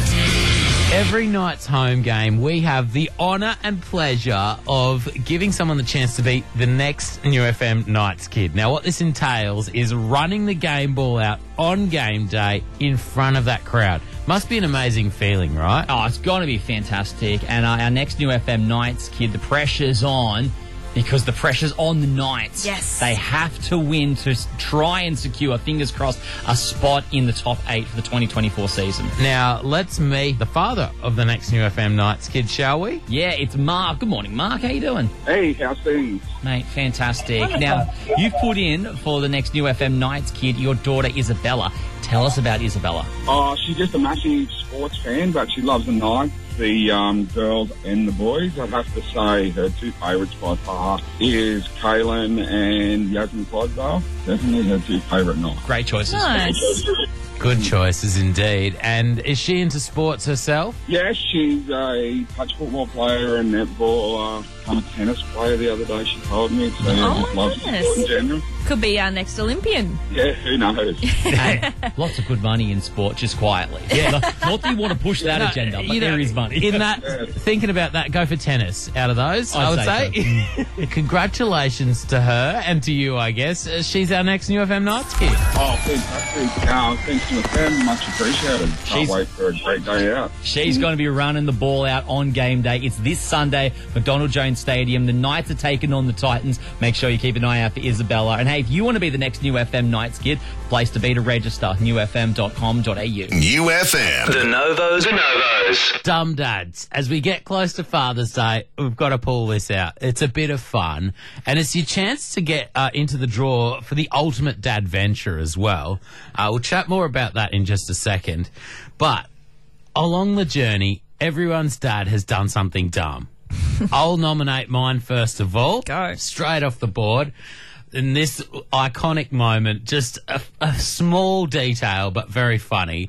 Every night's home game, we have the honour and pleasure of giving someone the chance to be the next New FM Knights Kid. Now, what this entails is running the game ball out on game day in front of that crowd. Must be an amazing feeling, right? Oh, it's going to be fantastic. And our next New FM Knights Kid, the pressure's on. Because the pressure's on the Knights. Yes. They have to win to try and secure, fingers crossed, a spot in the top 8 for the 2024 season. Now, let's meet the father of the next New FM Knights Kid, shall we? Yeah, it's Mark. Good morning, Mark. How you doing? Hey, how's things? Mate, fantastic. Now, you've put in for the next New FM Knights Kid your daughter Isabella. Tell us about Isabella. Oh, she's just a massive sports fan, but she loves the Knights, the girls and the boys. I'd have to say her two favourites by far is Kaylin and Yasmin Clydesdale. Definitely her two favourite Knights. Great choices. Nice. Good choices indeed. And is she into sports herself? Yes, she's a touch football player and netball, kind of tennis player the other day, she told me. So yeah, just loves goodness. sport in general. Could be our next Olympian. Yeah, who knows? Hey, lots of good money in sport, just quietly. Yeah. Not that you want to push that agenda, but there is money. In that, thinking about that, go for tennis. Out of those, I would say. Congratulations to her and to you, I guess. She's our next New FM Knights Kid. Oh, fantastic. Thanks to the fan, much appreciated. Can't wait for a great day out. She's going to be running the ball out on game day. It's this Sunday, McDonald Jones Stadium. The Knights are taking on the Titans. Make sure you keep an eye out for Isabella. And hey, if you want to be the next New FM Knights Kid, place to be to register, newfm.com.au. New FM. The Novos. The Novos. Dumb dads, as we get close to Father's Day, we've got to pull this out. It's a bit of fun, and it's your chance to get into the draw for the ultimate dad venture as well. We'll chat more about that in just a second. But along the journey, everyone's dad has done something dumb. I'll nominate mine first of all. Go. Straight off the board. In this iconic moment, just a small detail, but very funny.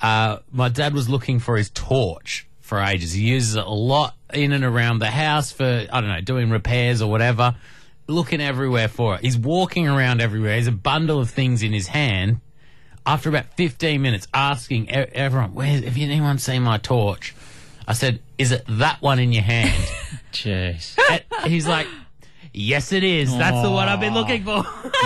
My dad was looking for his torch for ages. He uses it a lot in and around the house for, I don't know, doing repairs or whatever. Looking everywhere for it. He's walking around everywhere. He has a bundle of things in his hand. After about 15 minutes, asking everyone, have anyone seen my torch? I said, is it that one in your hand? Jeez. And he's like, yes, it is. That's the one I've been looking for.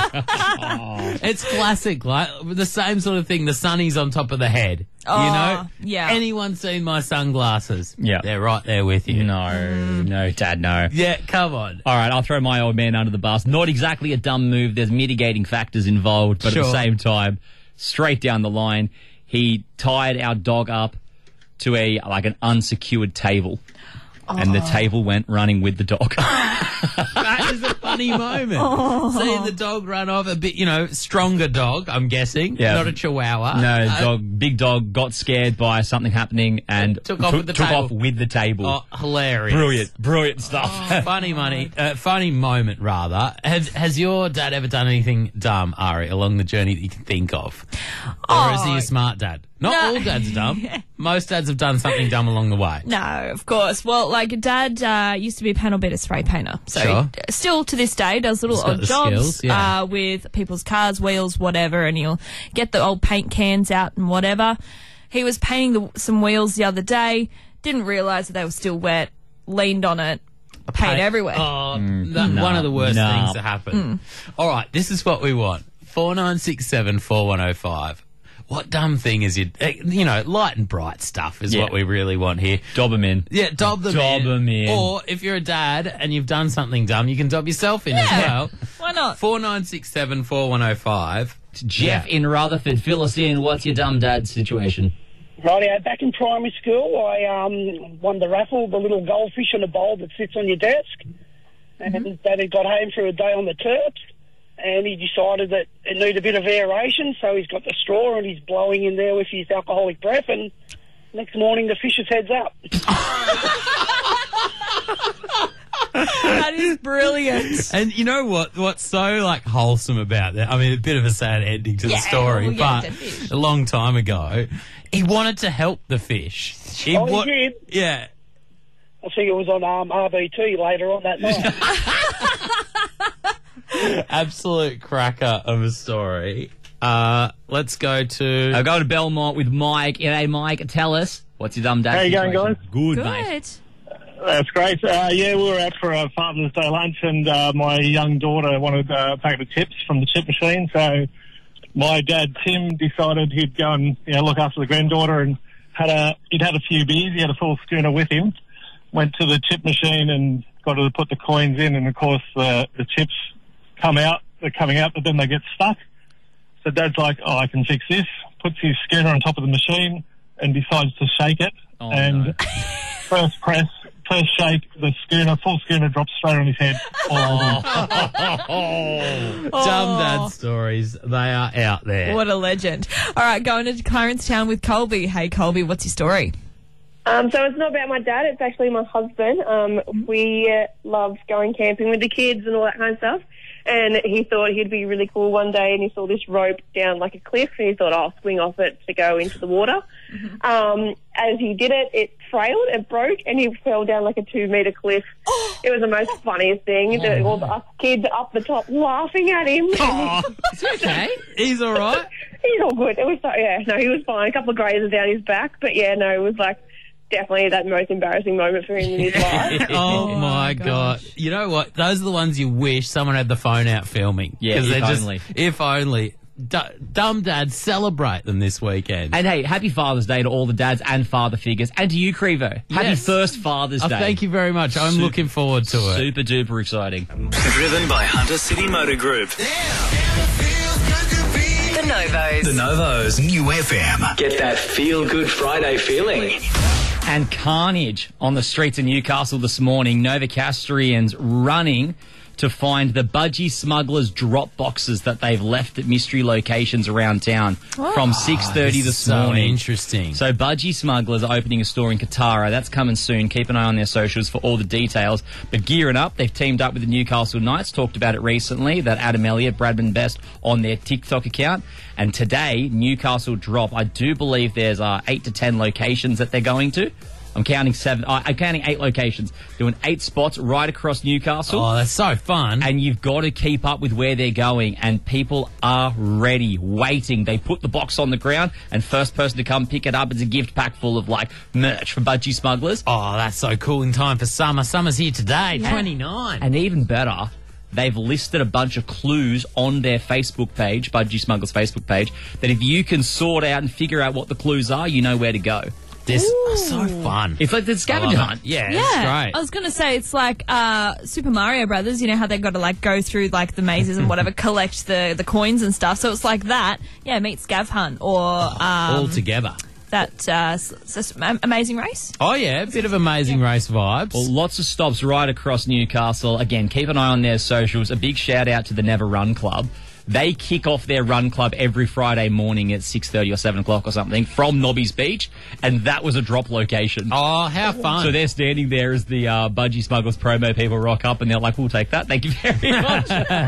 It's classic, like the same sort of thing. The sunnies on top of the head. You know? Yeah. Anyone seen my sunglasses? Yeah. They're right there with you. No, Dad, no. Yeah, come on. All right, I'll throw my old man under the bus. Not exactly a dumb move. There's mitigating factors involved, but at the same time, straight down the line, he tied our dog up to an unsecured table. And the table went running with the dog. That is a funny moment. Seeing the dog run off, a bit, stronger dog, I'm guessing. Yeah. Not a chihuahua. No, big dog got scared by something happening and took off with the table. Oh, hilarious. Brilliant stuff. Funny moment, rather. Has your dad ever done anything dumb, Ari, along the journey that you can think of? Or is he a smart dad? Not all dads are dumb. Most dads have done something dumb along the way. No, of course. Well, Dad used to be a panel beater spray painter. So he still to this day does little odd jobs with people's cars, wheels, whatever, and he'll get the old paint cans out and whatever. He was painting some wheels the other day, didn't realise that they were still wet, leaned on it, paint everywhere. One of the worst things that happen. All right, this is what we want. 4967 4105. What dumb thing is light and bright stuff is what we really want here. Dob them in. Yeah, dob them in. Or if you're a dad and you've done something dumb, you can dob yourself in as well. Why not? 4967 4105. Jeff in Rutherford, fill us in. What's your dumb dad situation? Rightio, back in primary school, I won the raffle, the little goldfish in a bowl that sits on your desk. And Dad had got home for a day on the Terps, and he decided that it needed a bit of aeration, so he's got the straw and he's blowing in there with his alcoholic breath, and next morning the fish's head's up. That is brilliant. And you know what's so wholesome about that? I mean, a bit of a sad ending to the story, but a long time ago, he wanted to help the fish. He did? Yeah. I think it was on RBT later on that night. Absolute cracker of a story. Let's go to... I'll go to Belmont with Mike. G'day, Mike. Tell us, what's your dumb dad How you situation? going, guys? Good, mate. That's great. We were out for a Father's Day lunch, and my young daughter wanted a packet of chips from the chip machine, so my dad, Tim, decided he'd go and look after the granddaughter, and he'd had a few beers. He had a full schooner with him. Went to the chip machine and got her to put the coins in, and of course the chips come out. They're coming out, but then they get stuck. So Dad's like, "Oh, I can fix this." Puts his schooner on top of the machine and decides to shake it. No. First shake, the full schooner drops straight on his head. Dumb dad stories, they are out there. What a legend. All right, going to Clarence Town with Colby. Hey, Colby, what's your story? So it's not about my dad, it's actually my husband. We love going camping with the kids and all that kind of stuff. And he thought he'd be really cool one day, and he saw this rope down like a cliff, and he thought, I'll swing off it to go into the water. As he did it, it trailed, it broke, and he fell down like a 2-metre cliff. It was the most funniest thing. All the us kids up the top laughing at him. It's okay. He's all right? He's all good. It was he was fine. A couple of grazes down his back, but it was definitely that most embarrassing moment for him in his life. Oh my God. You know what? Those are the ones you wish someone had the phone out filming. Yeah, if only. Dumb dads, celebrate them this weekend. And hey, happy Father's Day to all the dads and father figures. And to you, Crevo. Happy first Father's Day. Thank you very much. I'm looking forward to it. Super duper exciting. Driven by Hunter City Motor Group. The Novos. The Novos. New FM. Get that Feel Good Friday feeling. And carnage on the streets of Newcastle this morning. Novocastrians running to find the budgie smugglers' drop boxes that they've left at mystery locations around town from 6:30 this morning. Interesting. So budgie smugglers are opening a store in Katara. That's coming soon. Keep an eye on their socials for all the details. But gearing up, they've teamed up with the Newcastle Knights. Talked about it recently, that Adam Elliott, Bradman Best on their TikTok account. And today, Newcastle drop. I do believe there's 8 to 10 locations that they're going to. I'm counting 7. I'm counting 8 locations. Doing 8 spots right across Newcastle. Oh, that's so fun. And you've got to keep up with where they're going. And people are ready, waiting. They put the box on the ground, and first person to come pick it up is a gift pack full of, merch for budgie smugglers. Oh, that's so cool in time for summer. Summer's here today, 29. And even better, they've listed a bunch of clues on their Facebook page, Budgie Smugglers' Facebook page, that if you can sort out and figure out what the clues are, you know where to go. This is so fun. It's like the scavenger hunt. Yeah, it's great. I was going to say, it's like Super Mario Brothers, you know how they've got to go through the mazes and whatever, collect the coins and stuff. So it's like that. Yeah, meet Scav Hunt or... all together. That Amazing Race. Oh, yeah, a bit of Amazing Race vibes. Well, lots of stops right across Newcastle. Again, keep an eye on their socials. A big shout out to the Never Run Club. They kick off their run club every Friday morning at 6:30 or 7 o'clock or something from Nobby's Beach, and that was a drop location. Oh, how fun. So they're standing there as the Budgie Smugglers promo people rock up, and they're like, we'll take that. Thank you very much.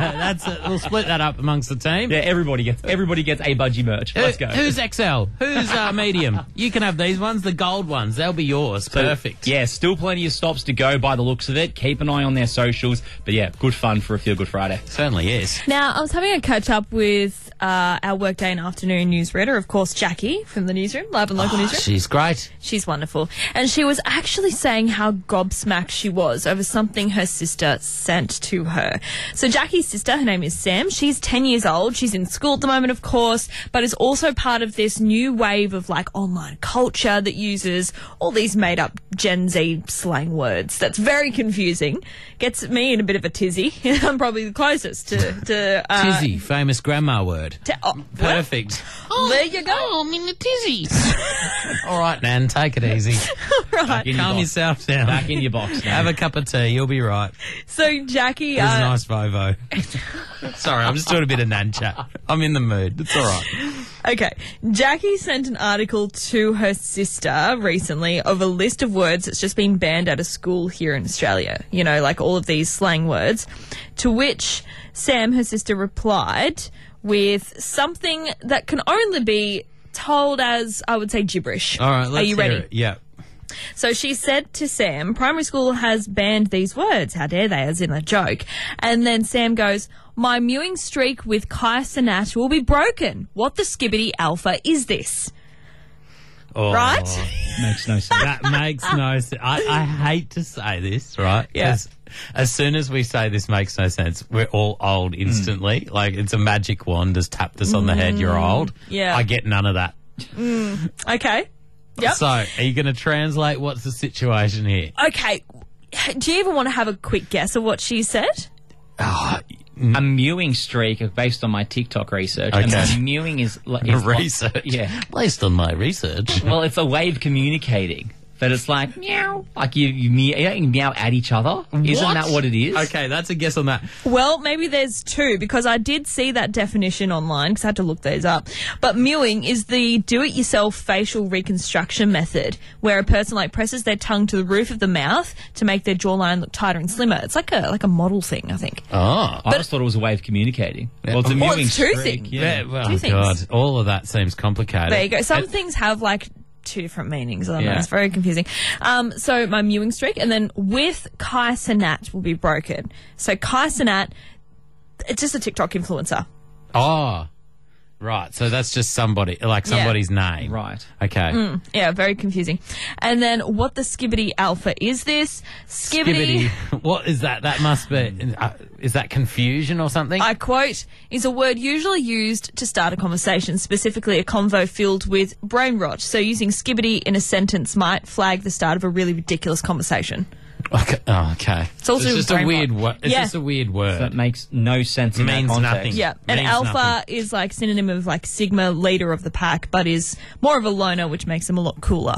We'll split that up amongst the team. Yeah, everybody gets a Budgie merch. Let's go. Who's XL? Who's medium? You can have these ones, the gold ones. They'll be yours. So, perfect. Yeah, still plenty of stops to go by the looks of it. Keep an eye on their socials. But yeah, good fun for a Feel Good Friday. Certainly is. Now, I was having a catch up with our workday and afternoon newsreader, of course, Jackie from the newsroom, live and local newsroom. She's great. She's wonderful. And she was actually saying how gobsmacked she was over something her sister sent to her. So Jackie's sister, her name is Sam, she's 10 years old. She's in school at the moment, of course, but is also part of this new wave of like online culture that uses all these made up Gen Z slang words. That's very confusing. Gets me in a bit of a tizzy. I'm probably the closest to Tizzy, famous grandma word. Perfect. There you go. Oh, I'm in a tizzy. All right, Nan, take it easy. Right. Calm yourself down. Back in your box. Have a cup of tea. You'll be right. So Jackie, It's a nice Vovo. Sorry, I'm just doing a bit of Nan chat. I'm in the mood. It's all right. Okay. Jackie sent an article to her sister recently of a list of words that's just been banned out of school here in Australia. You know, like all of these slang words. To which Sam, her sister, replied with something that can only be told as, I would say, gibberish. All right, let's Are you hear ready? it. Yeah. So she said to Sam, primary school has banned these words. How dare they, as in a joke. And then Sam goes, my mewing streak with Kai Cenat will be broken. What the skibbity alpha is this? Oh, Right? Makes no sense. That makes no sense. I hate to say this, right? Yeah. 'Cause as soon as we say this makes no sense, we're all old instantly. Like, it's a magic wand has tapped us on the head. You're old. Yeah. I get none of that. Okay. Yep. So, are you going to translate what's the here? Okay. Do you even want to have a quick guess of what she said? A mewing streak based on my TikTok research. Okay. And the mewing is Research? Yeah. Based on my research. Well, it's a way of communicating. That it's like meow, like you meow at each other. Isn't that what it is? Okay, that's a guess on that. Well, maybe there's two, because I did see that definition online because I had to look those up. But mewing is the do-it-yourself facial reconstruction method where a person like presses their tongue to the roof of the mouth to make their jawline look tighter and slimmer. It's like a model thing, I think. Oh. I just thought it was a way of communicating. Well, it's a Well, mewing it's two streak. things. Yeah. Well, Two things. God, all of that seems complicated. There you go. Some things have like two different meanings. I don't know. Yeah. It's very confusing. So my mewing streak, and then with Kai Cenat will be broken. So Kai Cenat, it's just a TikTok influencer. Oh, right. So that's just somebody, like somebody's name. Right. Okay. Yeah, very confusing. And then what the skibbity alpha is this? Skibbity. What is that? That must be, is that confusion or something? I quote, is a word usually used to start a conversation, specifically a convo filled with brain rot. So using skibbity in a sentence might flag the start of a really ridiculous conversation. Okay. Oh, okay. It's also just brain a weird rot. word. It's Yeah. just a weird word. That makes no sense in Means that context. nothing. Yeah, and Means alpha nothing. is like synonym of like sigma, leader of the pack, but is more of a loner, which makes them a lot cooler.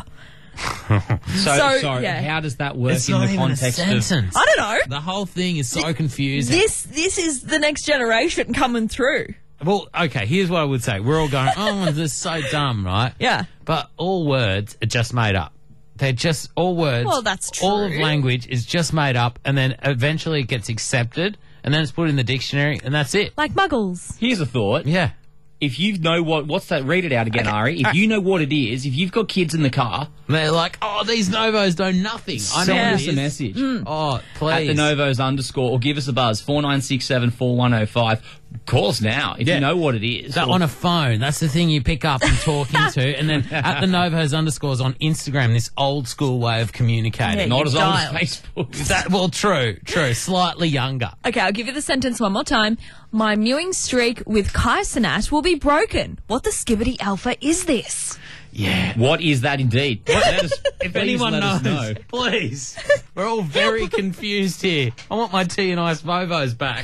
So, yeah. how does that work It's in not the even a context of... sentence. I don't know. The whole thing is so confusing. This is the next generation coming through. Well, okay, here's what I would say. We're all going, oh, this is so dumb, right? Yeah. But all words are just made up. They're just all words. Well, that's All of true. language is just made up, and then eventually it gets accepted, and then it's put in the dictionary, and that's it. Like muggles. Here's a thought. Yeah. If you know what's that? Read it out again, Ari. If you know what it is, if you've got kids in the car, And they're like, oh, these Novos do nothing. I know send what us it a is. message. Oh, please. At the Novos _ or give us a buzz 49674105. Call us now if Yeah. you know what it is. That Or- on a phone, that's the thing you pick up and talk into. And then at the Novos _ on Instagram, this old school way of communicating. Yeah, not you as old dial. as Facebook. That, well, true, slightly younger. Okay, I'll give you the sentence one more time. My mewing streak with Kai Cenat will be broken. What the skibbity alpha is this? Yeah. What is that indeed? Let us, If please anyone let us knows, know. please. We're all very confused here. I want my tea and ice Vovos back.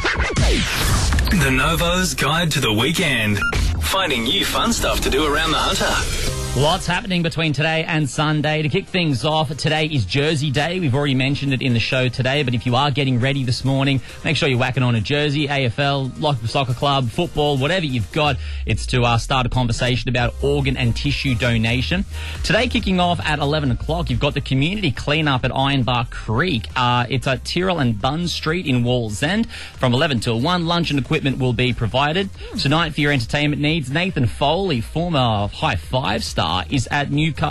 The Novo's Guide to the Weekend. Finding new fun stuff to do around the Hunter. Lots happening between today and Sunday. To kick things off, today is Jersey Day. We've already mentioned it in the show today, but if you are getting ready this morning, make sure you're whacking on a jersey, AFL, local soccer club, football, whatever you've got. It's to start a conversation about organ and tissue donation. Today, kicking off at 11 o'clock, you've got the community cleanup at Ironbark Creek. It's at Tyrrell and Bunn Street in Wallsend. From 11 till 1, lunch and equipment will be provided. Tonight, for your entertainment needs, Nathan Foley, former High Five star, star is at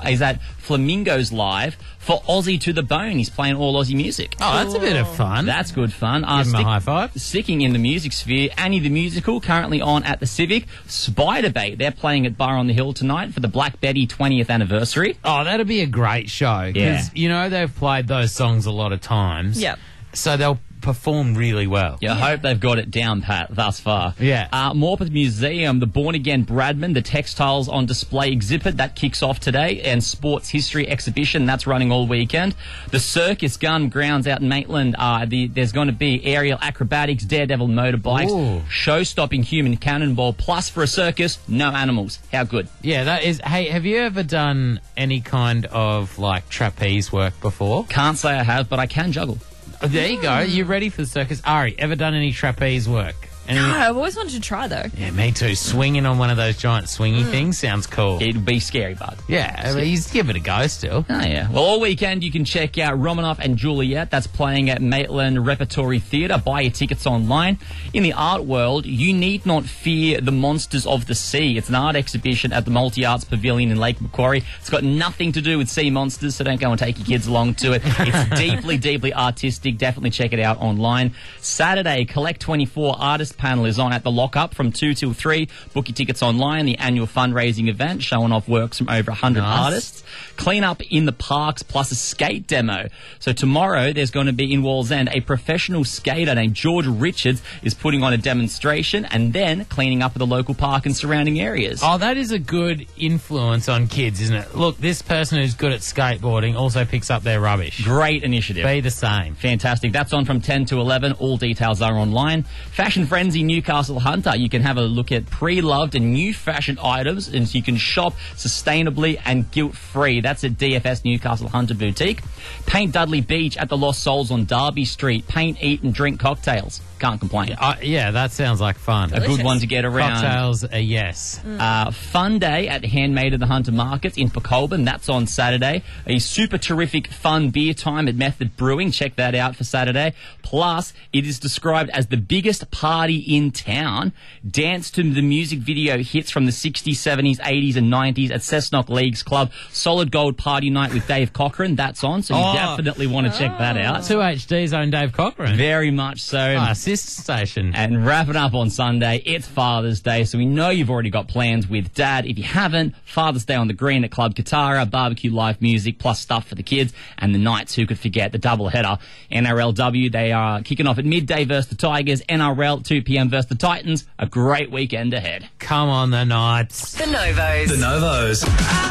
Flamingos Live for Aussie to the Bone. He's playing all Aussie music. Oh, that's a bit of fun. That's good fun. Give him a high five. Sticking in the music sphere, Annie the Musical, currently on at the Civic. Spiderbait, they're playing at Bar on the Hill tonight for the Black Betty 20th anniversary. Oh, that'd be a great show. Because, you know, they've played those songs a lot of times. Yep. So they'll perform really well. Yeah, I hope they've got it down pat thus far. Yeah. Morpeth Museum, the Born Again Bradman, the textiles on display exhibit, that kicks off today, and sports history exhibition, that's running all weekend. The Circus Gun Grounds out in Maitland, there's going to be aerial acrobatics, daredevil motorbikes, show-stopping human cannonball, plus for a circus, no animals. How good? Yeah, that is... Hey, have you ever done any kind of, like, trapeze work before? Can't say I have, but I can juggle. Oh, there you go. You ready for the circus? Ari, ever done any trapeze work? No, I've always wanted to try, though. Yeah, me too. Swinging on one of those giant swingy things sounds cool. It'd be scary, bud. Yeah, give it a go still. Oh, yeah. Well, all weekend you can check out Romanoff and Juliet. That's playing at Maitland Repertory Theatre. Buy your tickets online. In the art world, you need not fear the monsters of the sea. It's an art exhibition at the Multi-Arts Pavilion in Lake Macquarie. It's got nothing to do with sea monsters, so don't go and take your kids along to it. It's deeply, deeply artistic. Definitely check it out online. Saturday, Collect 24 Artist Panel is on at the Lockup from 2 till 3. Book your tickets online. The annual fundraising event showing off works from over 100 artists. Clean up in the parks plus a skate demo. So tomorrow there's going to be in Wallsend a professional skater named George Richards is putting on a demonstration and then cleaning up at the local park and surrounding areas. Oh, that is a good influence on kids, isn't it? Look, this person who's good at skateboarding also picks up their rubbish. Great initiative. Be the same. Fantastic. That's on from 10 to 11. All details are online. Fashion Frenzy Newcastle Hunter. You can have a look at pre-loved and new fashion items, and so you can shop sustainably and guilt-free. That's at DFS Newcastle Hunter Boutique. Paint Dudley Beach at the Lost Souls on Derby Street. Paint, eat and drink cocktails. Can't complain. Yeah, that sounds like fun. A good one to get around. Cocktails, yes. Fun day at Handmade of the Hunter Markets in Colburn. That's on Saturday. A super terrific fun beer time at Method Brewing. Check that out for Saturday. Plus, it is described as the biggest party in town. Dance to the music video hits from the 60s, 70s, 80s and 90s at Cessnock Leagues Club. Solid Gold Party Night with Dave Cochran. That's on, so you definitely want to check that out. 2HD's own Dave Cochran. Very much so. Sister station. And wrapping up on Sunday, it's Father's Day, so we know you've already got plans with Dad. If you haven't, Father's Day on the Green at Club Katara, barbecue, live music, plus stuff for the kids, and the Knights, who could forget, the doubleheader. NRLW, they are kicking off at midday versus the Tigers. NRL at 2 p.m. versus the Titans. A great weekend ahead. Come on, the Knights. The Novos. The Novos.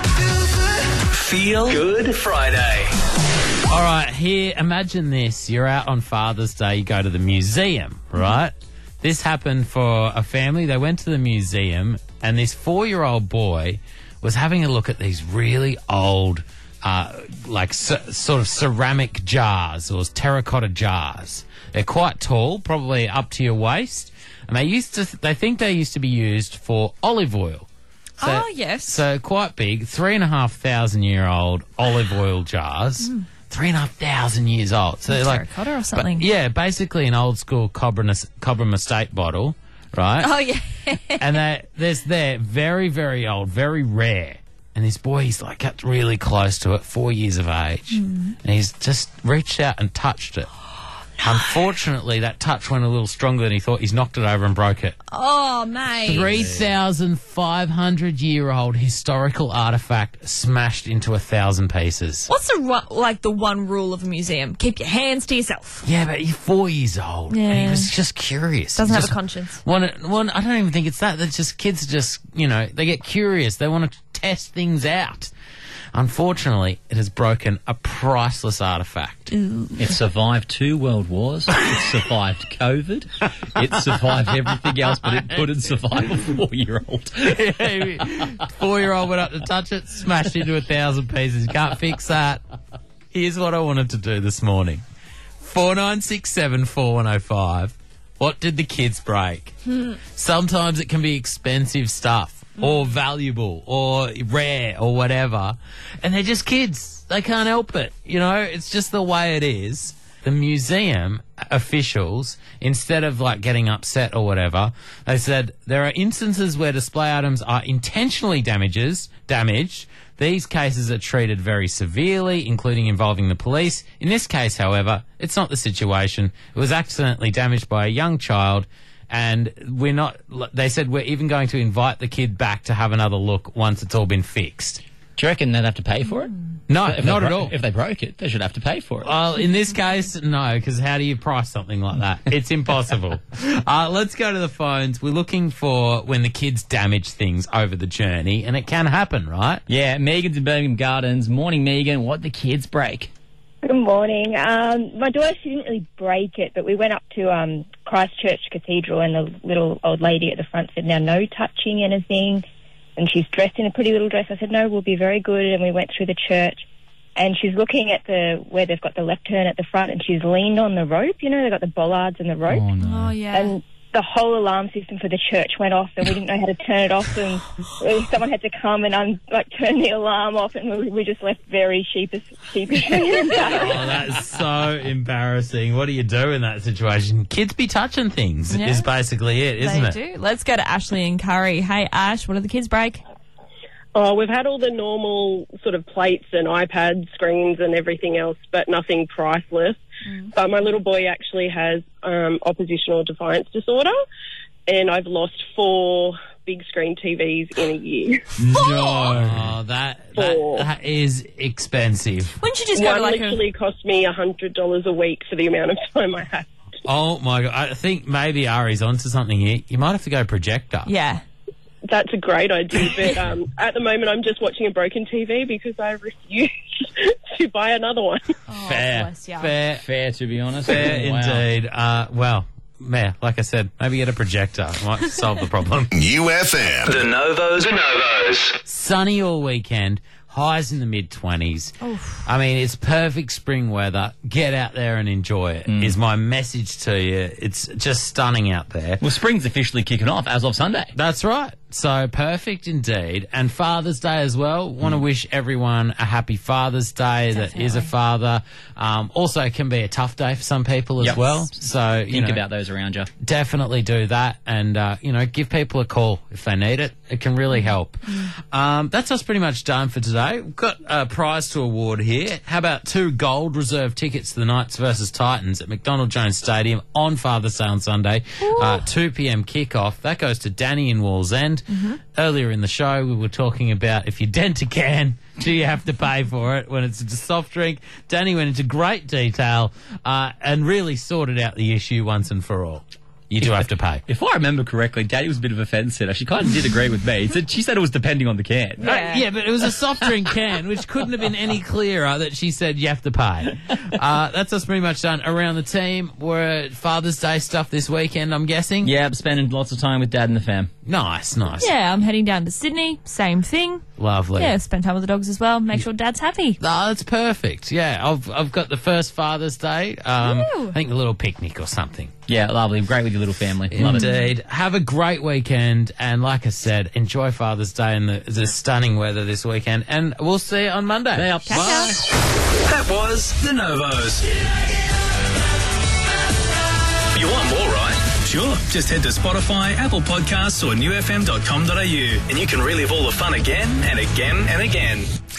Feel Good Friday. All right, here, imagine this. You're out on Father's Day, you go to the museum, right? This happened for a family. They went to the museum, and this 4-year-old boy was having a look at these really old, sort of ceramic jars or terracotta jars. They're quite tall, probably up to your waist, and they think they used to be used for olive oil. So, yes. So quite big, 3,500-year-old olive oil jars. 3,500 years old. So terracotta or something. Yeah, basically an old school Cobram Estate bottle, right? Oh, yeah. And they're very, very old, very rare. And this boy, he's like got really close to it, 4 years of age. And he's just reached out and touched it. Unfortunately, that touch went a little stronger than he thought. He's knocked it over and broke it. Oh, mate. 3,500-year-old historical artifact smashed into 1,000 pieces. What's the one rule of a museum? Keep your hands to yourself. Yeah, but he's 4 years old. Yeah. And he was just curious. Doesn't have a conscience. I don't even think it's that. They're just kids just, they get curious. They want to test things out. Unfortunately, it has broken a priceless artifact. It survived 2 world wars. It survived COVID. It survived everything else, but it couldn't survive a 4-year-old. 4-year-old went up to touch it, smashed into 1,000 pieces. Can't fix that. Here's what I wanted to do this morning. 4967 4105. What did the kids break? Sometimes it can be expensive stuff. Or valuable, or rare, or whatever. And they're just kids. They can't help it. It's just the way it is. the museum officials, instead of like getting upset or whatever, they said there are instances where display items are intentionally damaged. These cases are treated very severely, including involving the police. In this case, however, it's not the situation. It was accidentally damaged by a young child, and they said we're even going to invite the kid back to have another look once it's all been fixed. Do you reckon they'd have to pay for it? No, not at all. If they broke it, they should have to pay for it. Well, in this case, no, because how do you price something like that? It's impossible. Let's go to the phones. We're looking for when the kids damage things over the journey, and it can happen, right? Yeah, Megan's in Birmingham Gardens. Morning, Megan. What'd the kids break? Good morning. My daughter, she didn't really break it, but we went up to Christchurch Cathedral, and the little old lady at the front said, now, no touching anything. And she's dressed in a pretty little dress. I said, no, we'll be very good. And we went through the church. And she's looking at where they've got the left turn at the front, and she's leaned on the rope. You know, they've got the bollards and the rope. Oh, no. Oh, yeah. And the whole alarm system for the church went off, and we didn't know how to turn it off. And someone had to come and turn the alarm off, and we just left very sheepish. Oh, that's so embarrassing. What do you do in that situation? Kids be touching things is basically it, isn't it? They do. Let's go to Ashley and Curry. Hey, Ash, what did the kids break? Oh, we've had all the normal sort of plates and iPad screens and everything else, but nothing priceless. But my little boy actually has oppositional defiance disorder, and I've lost 4 big screen TVs in a year. No. Oh, that is expensive. Wouldn't you just go One to like literally cost me $100 a week for the amount of time I had. Oh, my God. I think maybe Ari's onto something here. You might have to go projector. Yeah. That's a great idea, but at the moment I'm just watching a broken TV because I refuse to buy another one. Fair, to be honest. Fair indeed. Wow. Like I said, maybe get a projector. Might solve the problem. UFM. The Novos. Sunny all weekend. Highs in the mid-20s. I mean, it's perfect spring weather. Get out there and enjoy it, is my message to you. It's just stunning out there. Well, spring's officially kicking off as of Sunday. That's right. So perfect indeed. And Father's Day as well. Want to wish everyone a happy Father's Day that is a father. Also, it can be a tough day for some people as well. So think about those around you. Definitely do that, and give people a call if they need it. It can really help. That's us pretty much done for today. We've got a prize to award here. How about 2 gold reserve tickets to the Knights versus Titans at McDonald Jones Stadium on Father's Day on Sunday, 2 p.m. kickoff. That goes to Danny in Wallsend. Earlier in the show, we were talking about if you dent a can, do you have to pay for it when it's a soft drink? Danny went into great detail and really sorted out the issue once and for all. You do have to pay. If I remember correctly, Daddy was a bit of a fence sitter. She kind of did agree with me. She said it was depending on the can. Yeah, but it was a soft drink can, which couldn't have been any clearer that she said you have to pay. That's us pretty much done around the team. We're Father's Day stuff this weekend, I'm guessing. Yeah, I'm spending lots of time with Dad and the fam. Nice. Yeah, I'm heading down to Sydney. Same thing. Lovely. Yeah, spend time with the dogs as well. Make sure Dad's happy. Oh, that's perfect. Yeah, I've got the first Father's Day. I think a little picnic or something. Yeah, lovely. Great with your little family. Love it. Indeed. Have a great weekend, and like I said, enjoy Father's Day and the stunning weather this weekend, and we'll see you on Monday. Bye. That was the Novos. You want more, right? Sure. Just head to Spotify, Apple Podcasts, or newfm.com.au, and you can relive all the fun again and again and again.